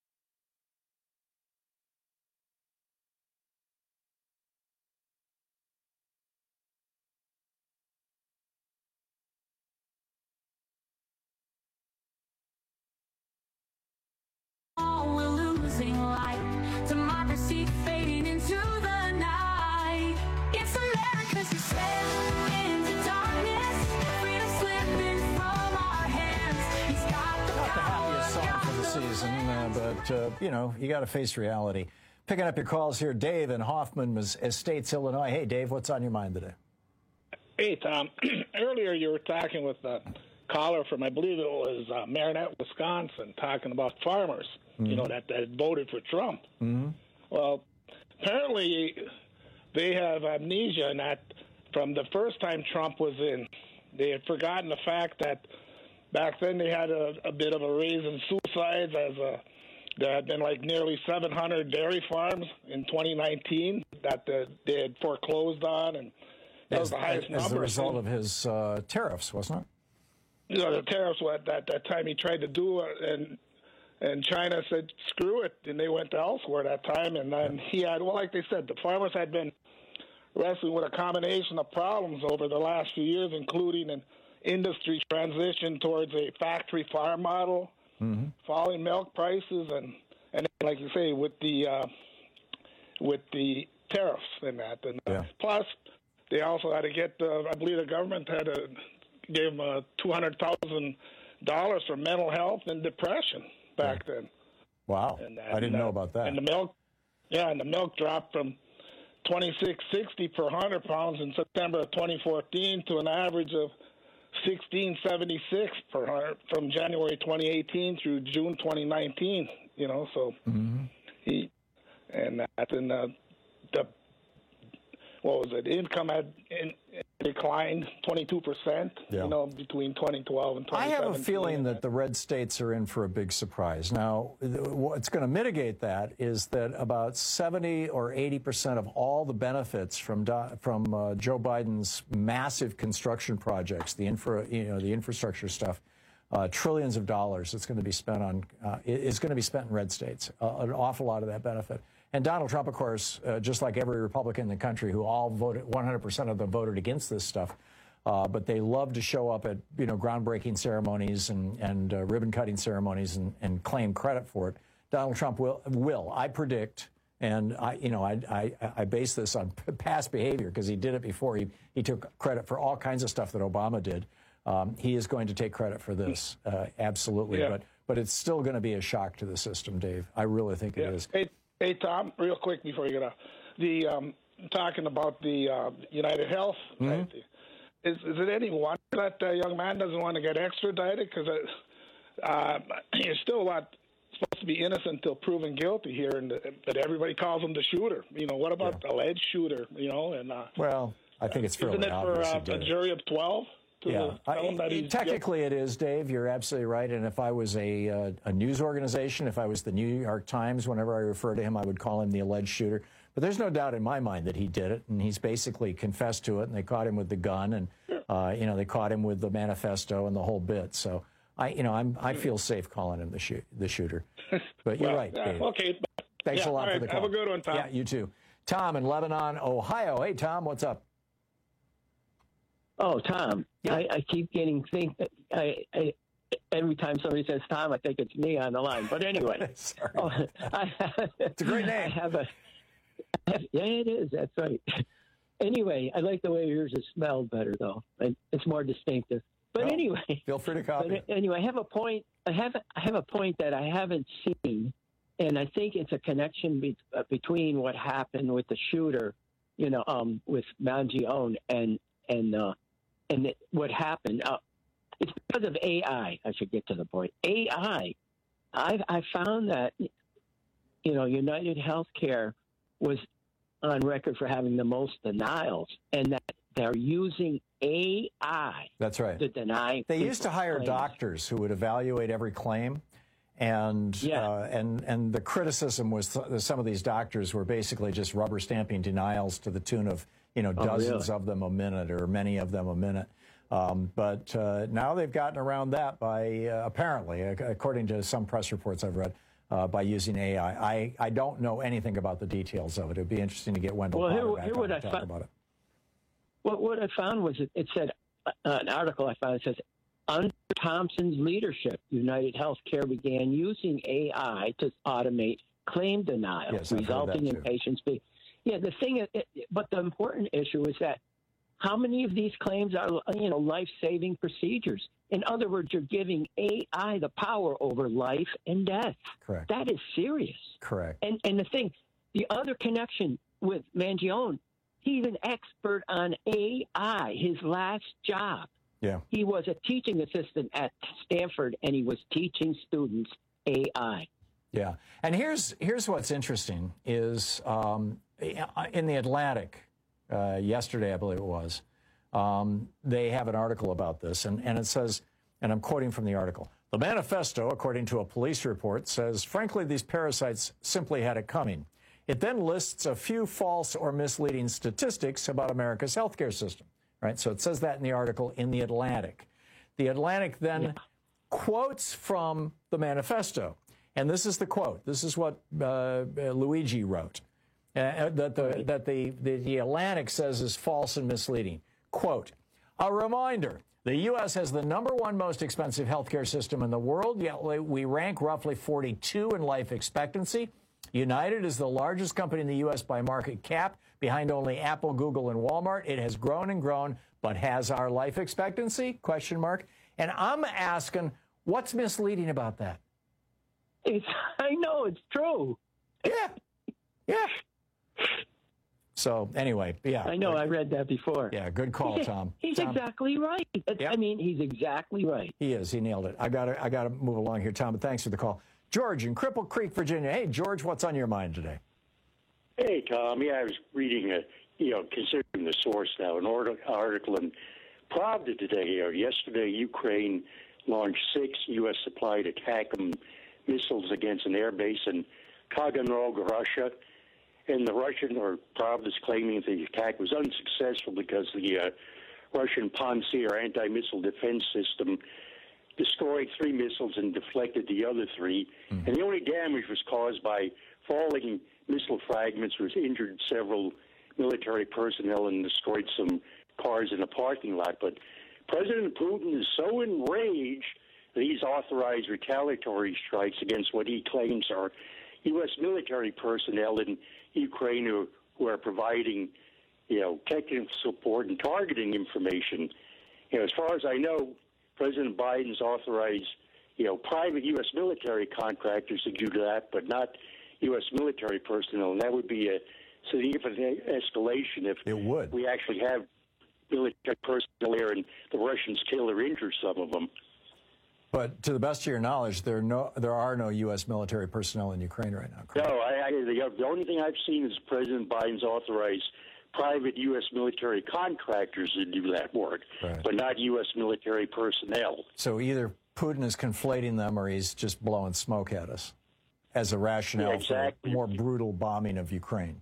S11: But, uh, you know, you got to face reality. Picking up your calls here, Dave in Hoffman Estates, Illinois. Hey, Dave, what's on your mind today?
S22: Hey, Tom. Earlier you were talking with a caller from, I believe it was uh, Marinette, Wisconsin, talking about farmers, mm-hmm. you know, that, that voted for Trump.
S11: Mm-hmm.
S22: Well, apparently they have amnesia in that from the first time Trump was in, they had forgotten the fact that back then they had a, a bit of a raise in suicides as a there had been like nearly seven hundred dairy farms in twenty nineteen that the, they had foreclosed on, and that
S11: as,
S22: was the highest
S11: as
S22: number.
S11: As the result of his uh, tariffs, wasn't it?
S22: You know, the tariffs were at that, that time he tried to do it, and and China said, screw it, and they went elsewhere that time. And then he had, well, like they said, the farmers had been wrestling with a combination of problems over the last few years, including an industry transition towards a factory farm model, mm-hmm. falling milk prices, and, and like you say, with the uh, with the tariffs and that. And uh,
S11: yeah.
S22: plus, they also had to get, uh, I believe the government had to give them uh, two hundred thousand dollars for mental health and depression back
S11: yeah.
S22: then.
S11: Wow,
S22: and,
S11: I didn't
S22: and,
S11: know
S22: uh,
S11: about that.
S22: And the milk, yeah, and the milk dropped from twenty-six sixty per one hundred pounds in September of twenty fourteen to an average of sixteen seventy-six per hundred from January twenty eighteen through June twenty nineteen. You know, so
S11: mm-hmm.
S22: he and that and uh, the what was it? Income had in, declined twenty-two percent.
S11: Yeah.
S22: You know, between twenty twelve and twenty
S11: I
S22: seventeen.
S11: have a feeling that the red states are in for a big surprise. Now, what's going to mitigate that is that about seventy or eighty percent of all the benefits from from uh, Joe Biden's massive construction projects, the infra, you know, the infrastructure stuff, uh, trillions of dollars that's going to be spent on uh, is going to be spent in red states. Uh, an awful lot of that benefit. And Donald Trump, of course, uh, just like every Republican in the country who all voted, one hundred percent of them voted against this stuff. Uh, but they love to show up at, you know, groundbreaking ceremonies and, and uh, ribbon-cutting ceremonies and, and claim credit for it. Donald Trump will, will I predict, and I, you know, I, I, I base this on past behavior because he did it before. He, he took credit for all kinds of stuff that Obama did. Um, he is going to take credit for this, uh, absolutely.
S22: Yeah.
S11: But but it's still going to be a shock to the system, Dave. I really think
S22: yeah.
S11: it is.
S22: Hey, hey, Tom, real quick before you get off, the um, talking about the uh, United Health.
S11: Mm-hmm.
S22: Right? Is, is it any wonder that uh, young man doesn't want to get extradited? Because uh, you're still not supposed to be innocent until proven guilty here, and but everybody calls him the shooter. You know, what about
S11: Yeah.
S22: the alleged shooter? You know, and uh,
S11: Well, I think it's fairly
S22: isn't it for
S11: obvious he
S22: uh,
S11: did
S22: a
S11: it.
S22: jury of twelve? To
S11: Yeah,
S22: tell
S11: I,
S22: him that he's
S11: technically it is, Dave. You're absolutely right. And if I was a uh, a news organization, if I was the New York Times, whenever I refer to him, I would call him the alleged shooter. But there's no doubt in my mind that he did it, and he's basically confessed to it. And they caught him with the gun, and uh, you know they caught him with the manifesto and the whole bit. So I, you know, I'm I feel safe calling him the shoot the shooter. But you're
S22: Well,
S11: right,
S22: uh,
S11: Dave.
S22: okay.
S11: Thanks
S22: Yeah,
S11: a lot
S22: all
S11: for
S22: right.
S11: the call.
S22: Have a good one, Tom.
S11: Yeah, you too. Tom in Lebanon, Ohio. Hey, Tom, what's up?
S23: Oh, Tom,
S11: Yeah.
S23: I, I keep getting think I, I
S6: every time somebody says Tom, I think it's me on the line. But anyway,
S11: Sorry.
S6: Oh, I,
S11: it's a great name.
S6: I have a, I have, yeah, it is. That's right. Anyway, I like the way yours is smelled better, though. It's more distinctive. But
S11: well,
S6: anyway,
S11: feel free to copy.
S6: But anyway, I have a point. I have I have a point that I haven't seen, and I think it's a connection be, uh, between what happened with the shooter, you know, um, with Mangione and and uh, and it, what happened. Uh, it's because of A I. I should get to the point. A I. I I found that, you know, United Healthcare was on record for having the most denials, and that they're using A I.
S11: That's right.
S6: To deny.
S11: They used to hire
S6: claims.
S11: doctors who would evaluate every claim, and
S6: Yeah.
S11: uh, and and the criticism was th- some of these doctors were basically just rubber stamping denials to the tune of you know
S6: Oh,
S11: dozens
S6: really?
S11: of them a minute or many of them a minute. Um, but uh, now they've gotten around that by uh, apparently, ac- according to some press reports I've read. Uh, by using A I. I, I don't know anything about the details of it. It would be interesting to get Wendell
S6: Well, here-
S11: Potter back
S6: here
S11: on
S6: what
S11: to
S6: I
S11: talk
S6: found-
S11: about it.
S6: What what I found was it, it said uh, an article I found. It says under Thompson's leadership, United Healthcare began using A I to automate claim denials,
S11: Yes, I've heard
S6: resulting
S11: that
S6: in
S11: too.
S6: patients being. Yeah, the thing is, it, but the important issue is that how many of these claims are you know life-saving procedures? In other words, you're giving A I the power over life and death.
S11: Correct.
S6: That is serious.
S11: Correct.
S6: And and the thing, the other connection with Mangione, he's an expert on A I. His last job,
S11: Yeah.
S6: he was a teaching assistant at Stanford, and he was teaching students A I.
S11: Yeah, and here's here's what's interesting is um, in the Atlantic uh, yesterday, I believe it was, um, they have an article about this, and, and it says, and I'm quoting from the article, the manifesto, according to a police report, says, frankly, these parasites simply had it coming. It then lists a few false or misleading statistics about America's healthcare system, right? So it says that in the article in the Atlantic. The Atlantic then yeah. quotes from the manifesto. And this is the quote. This is what uh, Luigi wrote, uh, that, the, that the, the, the Atlantic says is false and misleading. Quote, a reminder, the U S has the number one most expensive healthcare system in the world, yet we rank roughly forty-two in life expectancy. United is the largest company in the U S by market cap, behind only Apple, Google, and Walmart. It has grown and grown, but has our life expectancy? Question mark. And I'm asking, what's misleading about that?
S6: It's, I know, it's true.
S11: Yeah. Yeah. So anyway, yeah.
S6: I know, I read that before.
S11: Yeah, good call,
S6: he's,
S11: Tom.
S6: He's
S11: Tom.
S6: exactly right.
S11: Yep.
S6: I mean, he's exactly right.
S11: He is. He nailed it. I got to I got to move along here, Tom, but thanks for the call. George in Cripple Creek, Virginia. Hey, George, what's on your mind today?
S8: Hey, Tom. Yeah, I was reading, a, you know, considering the source now, an article in Pravda today, or yesterday, Ukraine launched six U S supplied attack missiles against an airbase in Taganrog, Russia. And the Russian, or Pravda, is claiming the attack was unsuccessful because the uh, Russian Pantsir anti-missile defense system destroyed three missiles and deflected the other three. Mm-hmm. And the only damage was caused by falling missile fragments, which injured several military personnel and destroyed some cars in a parking lot. But President Putin is so enraged that he's authorized retaliatory strikes against what he claims are U S military personnel in Ukraine who, who are providing, you know, technical support and targeting information. You know, as far as I know, President Biden's authorized, you know, private U S military contractors to do that, but not U S military personnel. And that would be a significant escalation if
S11: it would.
S8: we actually have military personnel there and the Russians kill or injure some of them.
S11: But to the best of your knowledge, there are no there are no U S military personnel in Ukraine right now. Correct?
S8: No, I, I, the, the only thing I've seen is President Biden's authorized private U S military contractors to do that work,
S11: right.
S8: but not U S military personnel.
S11: So either Putin is conflating them or he's just blowing smoke at us as a rationale
S8: yeah, exactly.
S11: for more brutal bombing of Ukraine.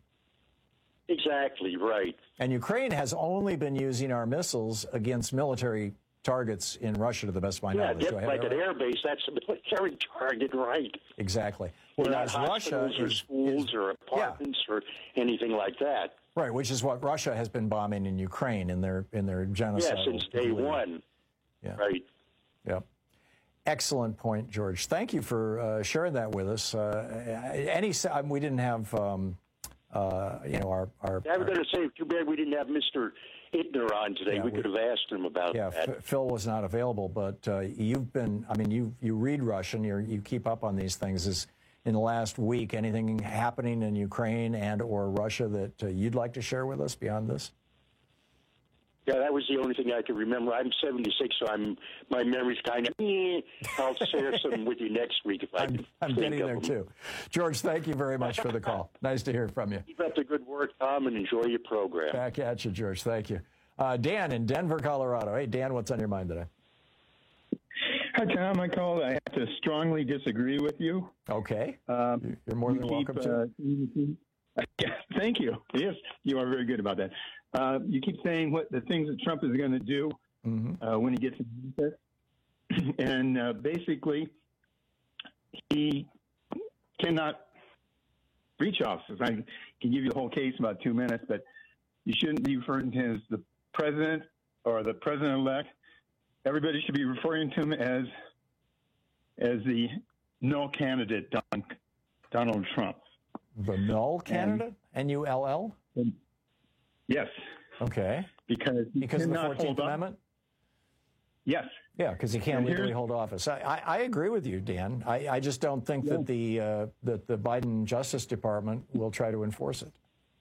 S8: Exactly, right.
S11: And Ukraine has only been using our missiles against military targets in Russia, to the best of my
S8: yeah,
S11: knowledge.
S8: Yeah, like an right? airbase, that's a military target, right?
S11: Exactly. Whereas
S8: not
S11: Russia
S8: or
S11: is,
S8: schools
S11: is,
S8: or apartments yeah. or anything like that.
S11: Right, which is what Russia has been bombing in Ukraine in their in their genocide.
S8: Yeah, since day one.
S11: Yeah.
S8: Right.
S11: Yep. Excellent point, George. Thank you for uh, sharing that with us. Uh, any, we didn't have, um, uh, you know, our. our
S8: I was going to say, too bad we didn't have Mister Ittner on today.
S11: Yeah,
S8: we,
S11: we
S8: could have asked him about
S11: yeah,
S8: that.
S11: F- Phil was not available, but uh, you've been. I mean, you you read Russian. You you keep up on these things. Is in the last week anything happening in Ukraine and or Russia that uh, you'd like to share with us beyond this?
S8: Yeah, that was the only thing I could remember. I'm seventy-six, so I'm my memory's kind of. Eh. I'll share some with you next week if I
S11: I'm,
S8: can.
S11: I'm
S8: think
S11: getting
S8: of
S11: there
S8: them.
S11: too. George, thank you very much for the call. Nice to hear from you.
S8: Keep up the good work, Tom, and enjoy your program.
S11: Back at you, George. Thank you. Uh, Dan in Denver, Colorado. Hey, Dan, what's on your mind today?
S7: Hi, Tom. I called. I have to strongly disagree with you.
S11: Okay.
S7: Um,
S11: You're more than
S7: keep,
S11: welcome to.
S7: Uh, yeah, thank you. Yes, you are very good about that. Uh, you keep saying what the things that Trump is going to do
S11: mm-hmm.
S7: uh, when he gets in office, and uh, basically he cannot reach office. I can give you the whole case in about two minutes, but you shouldn't be referring to him as the president or the president-elect. Everybody should be referring to him as as the null candidate, Don, Donald Trump.
S11: The null candidate? N U L L?
S7: Yes.
S11: Okay.
S7: Because he
S11: because of the
S7: cannot
S11: fourteenth
S7: hold up.
S11: Amendment?
S7: Yes.
S11: Yeah, because he can't
S7: And
S11: legally
S7: here's-
S11: hold office. I, I, I agree with you, Dan. I, I just don't think that the uh, that the Biden Justice Department will try to enforce it.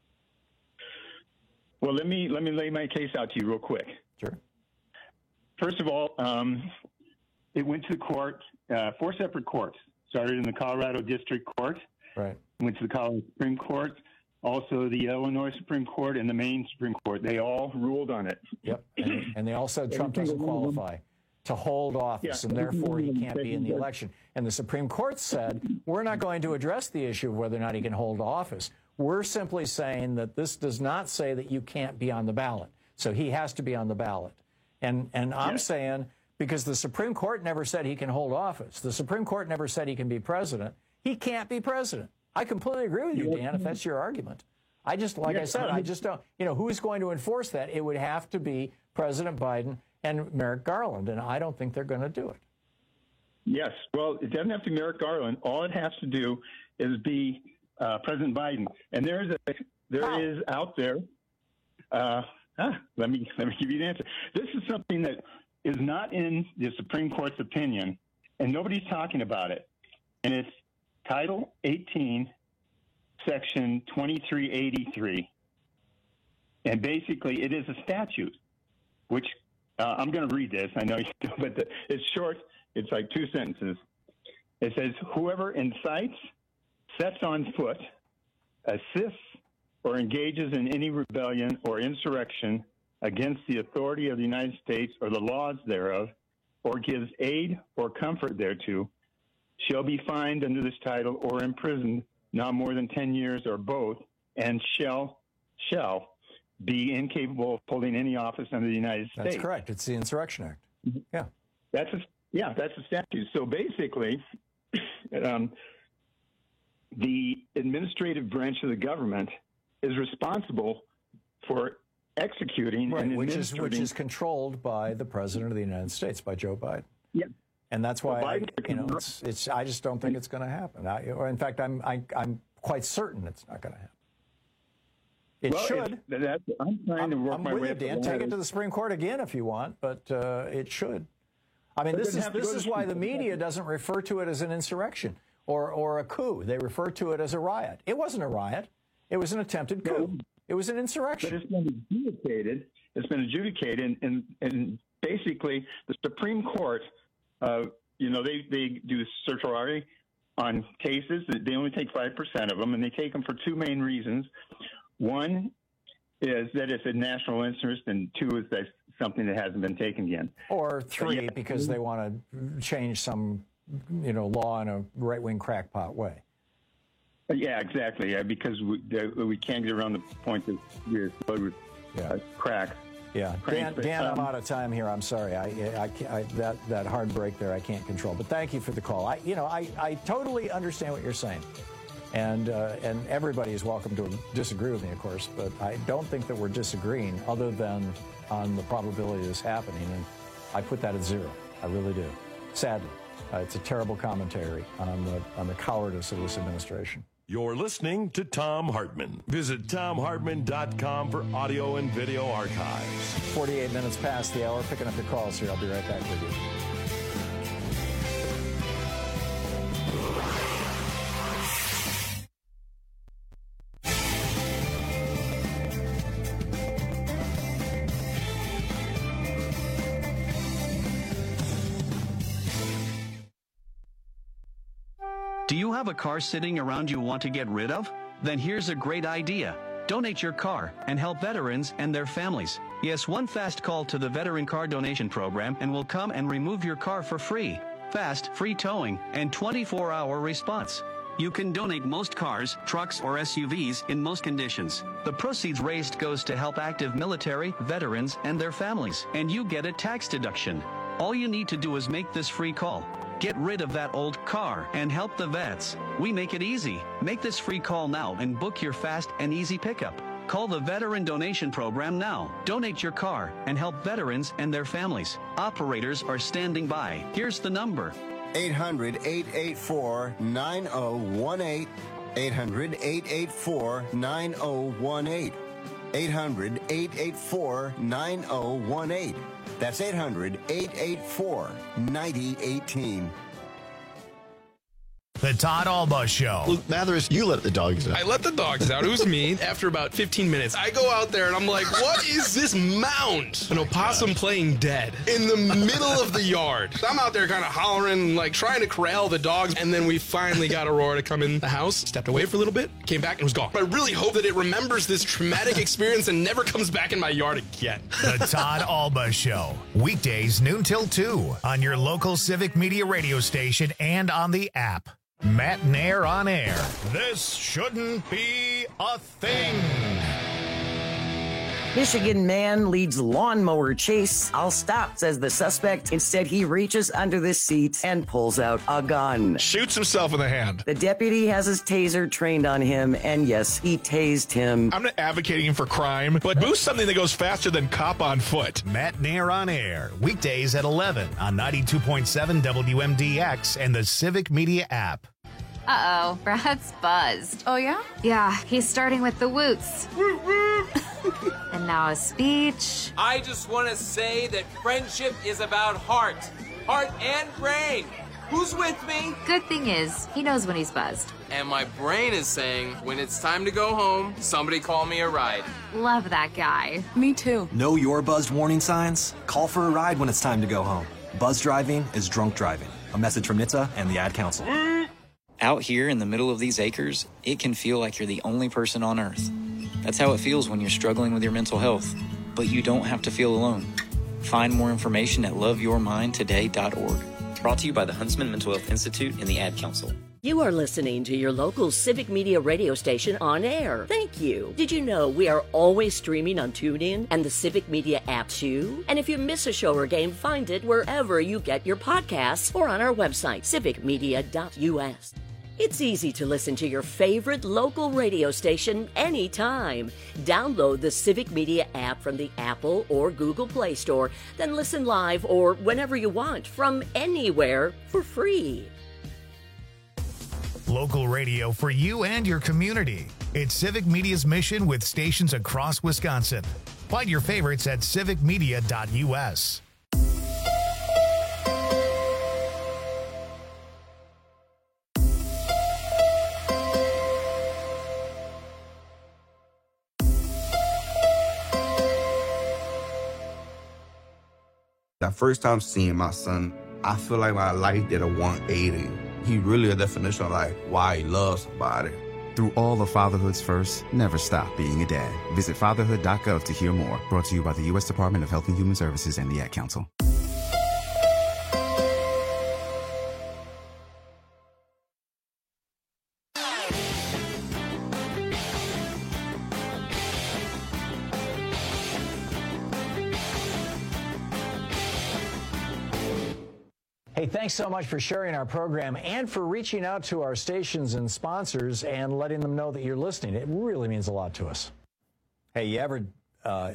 S7: Well, let me let me lay my case out to you real quick.
S11: Sure.
S7: First of all, um, it went to the court, uh, four separate courts. Started in the Colorado District Court.
S11: Right.
S7: Went to the Colorado Supreme Court, also the Illinois Supreme Court and the Maine Supreme Court. They all ruled on it.
S11: Yep. And, and they all said Trump doesn't qualify to hold office,
S7: Yeah.
S11: and therefore he can't be in the election. And the Supreme Court said, we're not going to address the issue of whether or not he can hold office. We're simply saying that this does not say that you can't be on the ballot. So he has to be on the ballot. And and I'm
S7: Yes.
S11: saying, because the Supreme Court never said he can hold office, the Supreme Court never said he can be president, he can't be president. I completely agree with you, Dan, if that's your argument. I just, like I
S7: Yes,
S11: said, I
S7: I'm-
S11: just don't, you know, who's going to enforce that? It would have to be President Biden and Merrick Garland, and I don't think they're going to do it.
S7: Yes. Well, it doesn't have to be Merrick Garland. All it has to do is be uh, President Biden. And there is a there
S11: How?
S7: is out there. Uh, ah, let me let me give you the answer. This is something that is not in the Supreme Court's opinion, and nobody's talking about it. And it's Title eighteen, Section twenty-three eighty-three. And basically, it is a statute, which uh, I'm going to read this. I know you do, but the, it's short. It's like two sentences. It says, whoever incites, sets on foot, assists, or engages in any rebellion or insurrection against the authority of the United States or the laws thereof, or gives aid or comfort thereto, shall be fined under this title or imprisoned not more than ten years or both, and shall, shall be incapable of holding any office under the United States.
S11: That's correct. It's the Insurrection Act. Yeah.
S7: That's a, yeah, that's a statute. So basically, um, the administrative branch of the government is responsible for executing
S11: Right,
S7: and
S11: which is
S7: administering.
S11: which is controlled by the President of the United States, by Joe Biden.
S7: Yeah.
S11: And that's why
S7: Well,
S11: I,
S7: Biden-
S11: you know, it's, it's. I just don't think it's going to happen. I, or in fact, I'm I, I'm quite certain it's not going to happen. It
S7: Well,
S11: should.
S7: if- that's, I'm trying to work
S11: I'm
S7: my
S11: with
S7: way
S11: you,
S7: up the
S11: Dan. Take
S7: ladder.
S11: it to the Supreme Court again if you want, but uh, it should. I mean,
S7: But it
S11: this
S7: doesn't
S11: is
S7: have to
S11: this
S7: go to
S11: is
S7: the
S11: why
S7: Supreme
S11: the
S7: Court.
S11: media doesn't refer to it as an insurrection or or a coup. They refer to it as a riot. It wasn't a riot. It was an attempted coup. It was an insurrection.
S7: But it's been adjudicated. It's been adjudicated, and, and, and basically the Supreme Court, uh, you know, they, they do certiorari on cases. They only take five percent of them, and they take them for two main reasons. One is that it's a national interest, and two is that something that hasn't been taken yet.
S11: Or three,
S7: yeah.
S11: because they want to change some, you know, law in a right-wing crackpot way.
S7: Yeah, exactly. Yeah, because we, the, we can't get around the point that we're with uh, crack.
S11: Yeah,
S7: Cranks,
S11: Dan,
S7: but,
S11: Dan I'm
S7: um,
S11: out of time here. I'm sorry. I, I, can't- I, that that hard break there, I can't control. But thank you for the call. I, you know, I, I totally understand what you're saying, and uh, and everybody is welcome to disagree with me, of course. But I don't think that we're disagreeing, other than on the probability of this happening, and I put that at zero. I really do. Sadly. Uh, it's a terrible commentary on the on the cowardice of this administration.
S10: You're listening to Thom Hartmann. Visit Thom Hartmann dot com for audio and video archives.
S11: forty-eight minutes past the hour. Picking up your calls here. I'll be right back with you.
S3: Do you have a car sitting around you want to get rid of? Then here's a great idea. Donate your car and help veterans and their families. Yes, one fast call to the Veteran Car Donation Program and we'll come and remove your car for free. Fast, free towing, and twenty-four hour response. You can donate most cars, trucks, or S U Vs in most conditions. The proceeds raised goes to help active military, veterans, and their families, and you get a tax deduction. All you need to do is make this free call. Get rid of that old car and help the vets. We make it easy. Make this free call now and book your fast and easy pickup. Call the Veteran Donation Program now. Donate your car and help veterans and their families. Operators are standing by. Here's the number.
S21: eight hundred, eight eight four, nine oh one eight. eight hundred, eight eight four, nine oh one eight. eight hundred, eight eight four, nine oh one eight. That's eight hundred, eight eight four, nine oh one eight.
S2: The Todd Alba Show.
S12: Luke Mathers, you let the dogs out.
S5: I let the dogs out. It was me. After about fifteen minutes, I go out there and I'm like, what is this mound? An opossum playing dead in the middle of the yard. So I'm out there kind of hollering, like trying to corral the dogs. And then we finally got Aurora to come in the house, stepped away for a little bit, came back and was gone. But I really hope that it remembers this traumatic experience and never comes back in my yard again.
S2: The Todd Alba Show. Weekdays noon till two on your local Civic Media radio station and on the app. Matt Nair on air. This shouldn't be a thing.
S13: Michigan man leads lawnmower chase. I'll stop, says the suspect. Instead, he reaches under the seat and pulls out a gun.
S5: Shoots himself in the hand.
S13: The deputy has his taser trained on him, and yes, he tased him.
S5: I'm not advocating for crime, but boost something that goes faster than cop on foot.
S2: Matt Nair on air. Weekdays at eleven on ninety-two point seven W M D X and the Civic Media app.
S23: Uh-oh, Brad's buzzed.
S24: Oh, yeah?
S23: Yeah, he's starting with the woots. And now a speech.
S25: I just want to say that friendship is about heart. Heart and brain. Who's with me?
S23: Good thing is, he knows when he's buzzed.
S25: And my brain is saying, when it's time to go home, somebody call me a ride.
S23: Love that guy.
S24: Me too.
S26: Know your buzzed warning signs? Call for a ride when it's time to go home. Buzz driving is drunk driving. A message from N H T S A and the Ad Council.
S27: Out here in the middle of these acres, it can feel like you're the only person on Earth. That's how it feels when you're struggling with your mental health. But you don't have to feel alone. Find more information at love your mind today dot org. Brought to you by the Huntsman Mental Health Institute and the Ad Council.
S17: You are listening to your local Civic Media radio station on air. Thank you. Did you know we are always streaming on TuneIn and the Civic Media app too? And if you miss a show or game, find it wherever you get your podcasts or on our website, civic media dot U S. It's easy to listen to your favorite local radio station anytime. Download the Civic Media app from the Apple or Google Play Store, then listen live or whenever you want from anywhere for free.
S2: Local radio for you and your community. It's Civic Media's mission with stations across Wisconsin. Find your favorites at civic media dot U S.
S18: That first time seeing my son, I feel like my life did a one eighty. He really a definition of like why he loves somebody.
S19: Through all of fatherhood's first, never stop being a dad. Visit fatherhood dot gov to hear more. Brought to you by the U S Department of Health and Human Services and the Ad Council.
S11: Hey, thanks so much for sharing our program and for reaching out to our stations and sponsors and letting them know that you're listening. It really means a lot to us. Hey, you ever uh,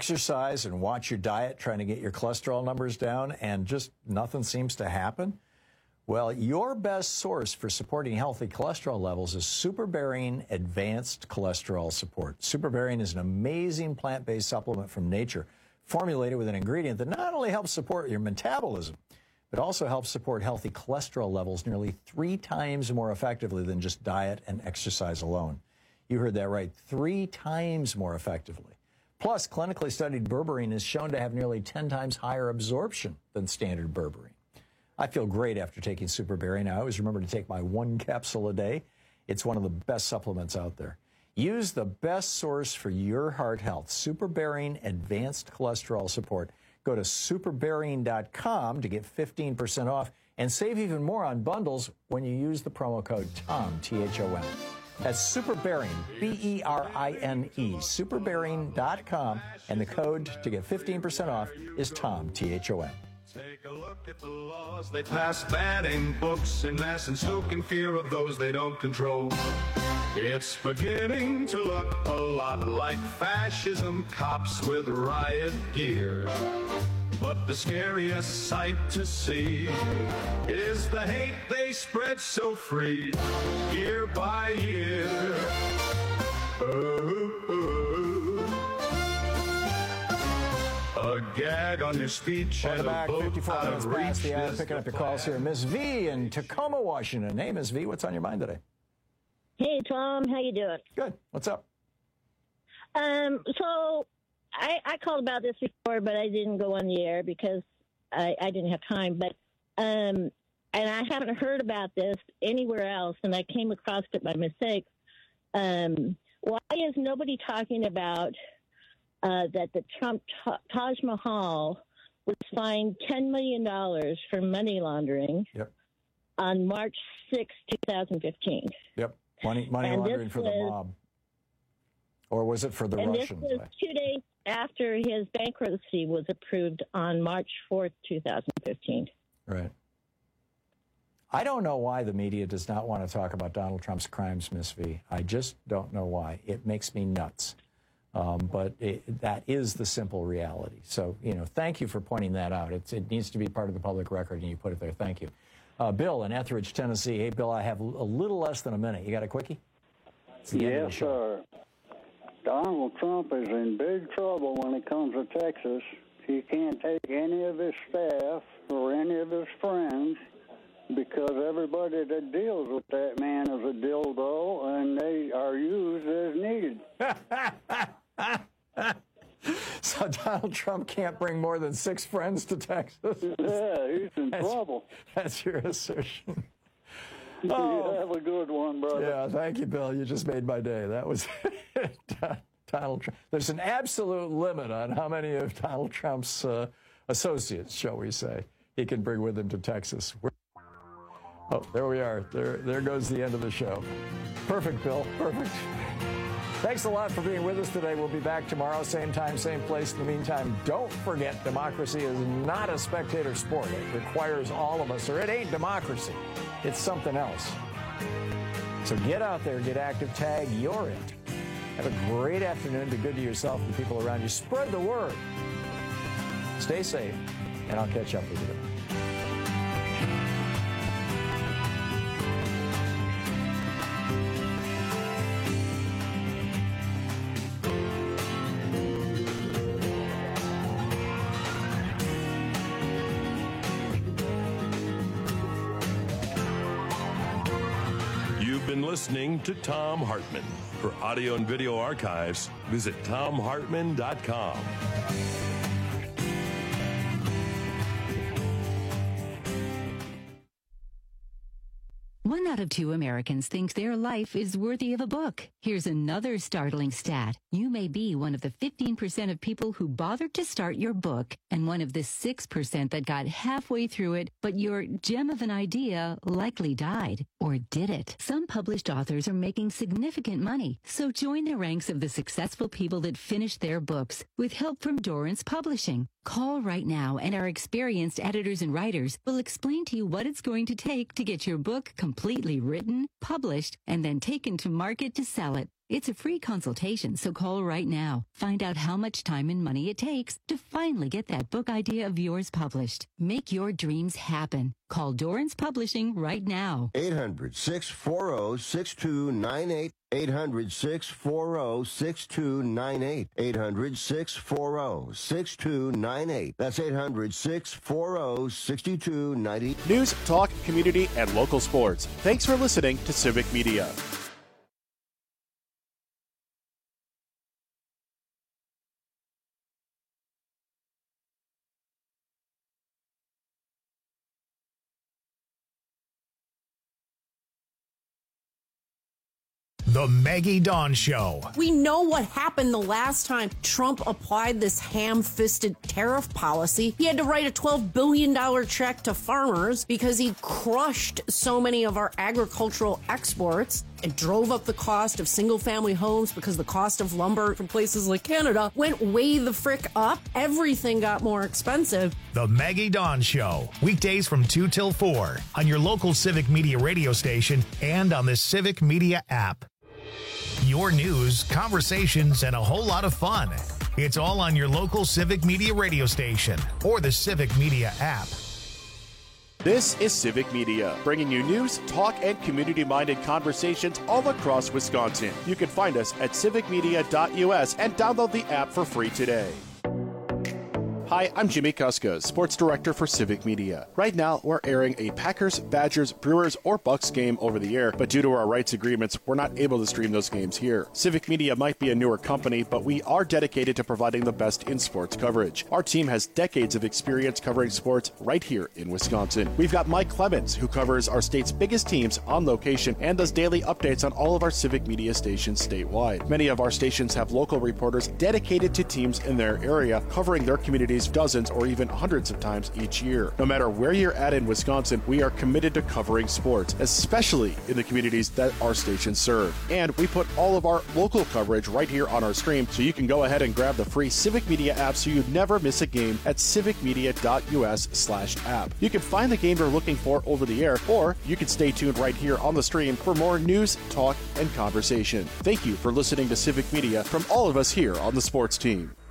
S11: exercise and watch your diet trying to get your cholesterol numbers down and just nothing seems to happen? Well, your best source for supporting healthy cholesterol levels is Superbearing Advanced Cholesterol Support. Superbearing is an amazing plant-based supplement from nature, formulated with an ingredient that not only helps support your metabolism, but also helps support healthy cholesterol levels nearly three times more effectively than just diet and exercise alone. You heard that right, three times more effectively. Plus, clinically studied berberine is shown to have nearly ten times higher absorption than standard berberine. I feel great after taking Superbearing. I always remember to take my one capsule a day. It's one of the best supplements out there. Use the best source for your heart health, Superbearing Advanced Cholesterol Support. Go to superbearing dot com to get fifteen percent off and save even more on bundles when you use the promo code TOM, T H O M. That's Superbearing, B E R I N E, superbearing dot com, and the code to get fifteen percent off is TOM, T H O M.
S1: Take a look at the laws they pass, banning books in essence, who can fear of those they don't control. It's beginning to look a lot like fascism, cops with riot gear. But the scariest sight to see is the hate they spread so free, year by year. Oh, oh. A gag on your speech
S11: Welcome
S1: and
S11: back,
S1: a boat
S11: fifty-four
S1: out
S11: minutes
S1: of
S11: past
S1: reach.
S11: the hour. Picking up your calls here. Miss V in Tacoma, Washington. Hey, Miss V, what's on your mind today?
S4: Hey, Tom, how you doing?
S11: Good. What's up?
S4: Um, so I, I called about this before, but I didn't go on the air because I, I didn't have time. But um, and I haven't heard about this anywhere else, and I came across it by mistake. Um, why is nobody talking about uh, that the Trump Taj Mahal was fined ten million dollars for money laundering
S11: yep.
S4: on March sixth, twenty fifteen?
S11: Yep. Money, money
S4: And
S11: laundering
S4: this
S11: for the
S4: was-
S11: mob. Or was it for the
S4: and
S11: Russians?
S4: this was two days after his bankruptcy was approved on March fourth, twenty fifteen.
S11: Right. I don't know why the media does not want to talk about Donald Trump's crimes, Miss V. I just don't know why. It makes me nuts. Um, but it, that is the simple reality. So, you know, thank you for pointing that out. It's, it needs to be part of the public record, and you put it there. Thank you. Uh, Bill in Etheridge, Tennessee. Hey, Bill, I have a little less than a minute. You got a quickie? It's the end of the
S14: Yes,
S11: show.
S14: sir. Donald Trump is in big trouble when it comes to Texas. He can't take any of his staff or any of his friends because everybody that deals with that man is a dildo, and they are used as needed.
S11: So Donald Trump can't bring more than six friends to Texas?
S14: Yeah, he's in
S11: that's,
S14: trouble.
S11: That's your assertion.
S14: You have a good one, brother.
S11: Yeah, thank you, Bill. You just made my day. That was Donald Trump. There's an absolute limit on how many of Donald Trump's uh, associates, shall we say, he can bring with him to Texas. We're oh, there we are. There, there goes the end of the show. Perfect, Bill. Perfect. Thanks a lot for being with us today. We'll be back tomorrow, same time, same place. In the meantime, don't forget, democracy is not a spectator sport. It requires all of us, or it ain't democracy. It's something else. So get out there, get active, tag, you're it. Have a great afternoon. Be good to yourself and the people around you. Spread the word. Stay safe, and I'll catch up with you.
S10: You've been listening to Tom Hartman. For audio and video archives, visit tom hartman dot com.
S15: One out of two Americans thinks their life is worthy of a book. Here's another startling stat. You may be one of the fifteen percent of people who bothered to start your book and one of the six percent that got halfway through it, but your gem of an idea likely died. Or did it? Some published authors are making significant money, so join the ranks of the successful people that finished their books with help from Dorrance Publishing. Call right now, and our experienced editors and writers will explain to you what it's going to take to get your book completely written, published, and then taken to market to sell it. It's a free consultation, so call right now. Find out how much time and money it takes to finally get that book idea of yours published. Make your dreams happen. Call Dorrance Publishing right now.
S21: eight hundred, six four zero, six two nine eight. eight hundred, six four zero, six two nine eight. eight hundred, six four zero, six two nine eight. That's eight hundred, six four zero, six two nine eight.
S6: News, talk, community, and local sports. Thanks for listening to Civic Media.
S2: The Maggie Dawn Show.
S8: We know what happened the last time Trump applied this ham-fisted tariff policy. He had to write a twelve billion dollars check to farmers because he crushed so many of our agricultural exports. It drove up the cost of single-family homes because the cost of lumber from places like Canada went way the frick up. Everything got more expensive.
S2: The Maggie Dawn Show. Weekdays from two till four on your local Civic Media radio station and on the Civic Media app. Your news, conversations, and a whole lot of fun. It's all on your local Civic Media radio station or the Civic Media app.
S6: This is Civic Media, bringing you news, talk, and community-minded conversations all across Wisconsin. You can find us at civic media dot U S and download the app for free today. Hi, I'm Jimmy Kuska, Sports Director for Civic Media. Right now, we're airing a Packers, Badgers, Brewers, or Bucks game over the air, but due to our rights agreements, we're not able to stream those games here. Civic Media might be a newer company, but we are dedicated to providing the best in sports coverage. Our team has decades of experience covering sports right here in Wisconsin. We've got Mike Clemens, who covers our state's biggest teams on location and does daily updates on all of our Civic Media stations statewide. Many of our stations have local reporters dedicated to teams in their area, covering their communities dozens or even hundreds of times each year. No matter where you're at in Wisconsin, we are committed to covering sports, especially in the communities that our stations serve. And we put all of our local coverage right here on our stream, so you can go ahead and grab the free Civic Media app so you never miss a game at civic media dot U S slash app. You can find the game you're looking for over the air, or you can stay tuned right here on the stream for more news, talk, and conversation. Thank you for listening to Civic Media from all of us here on the sports team.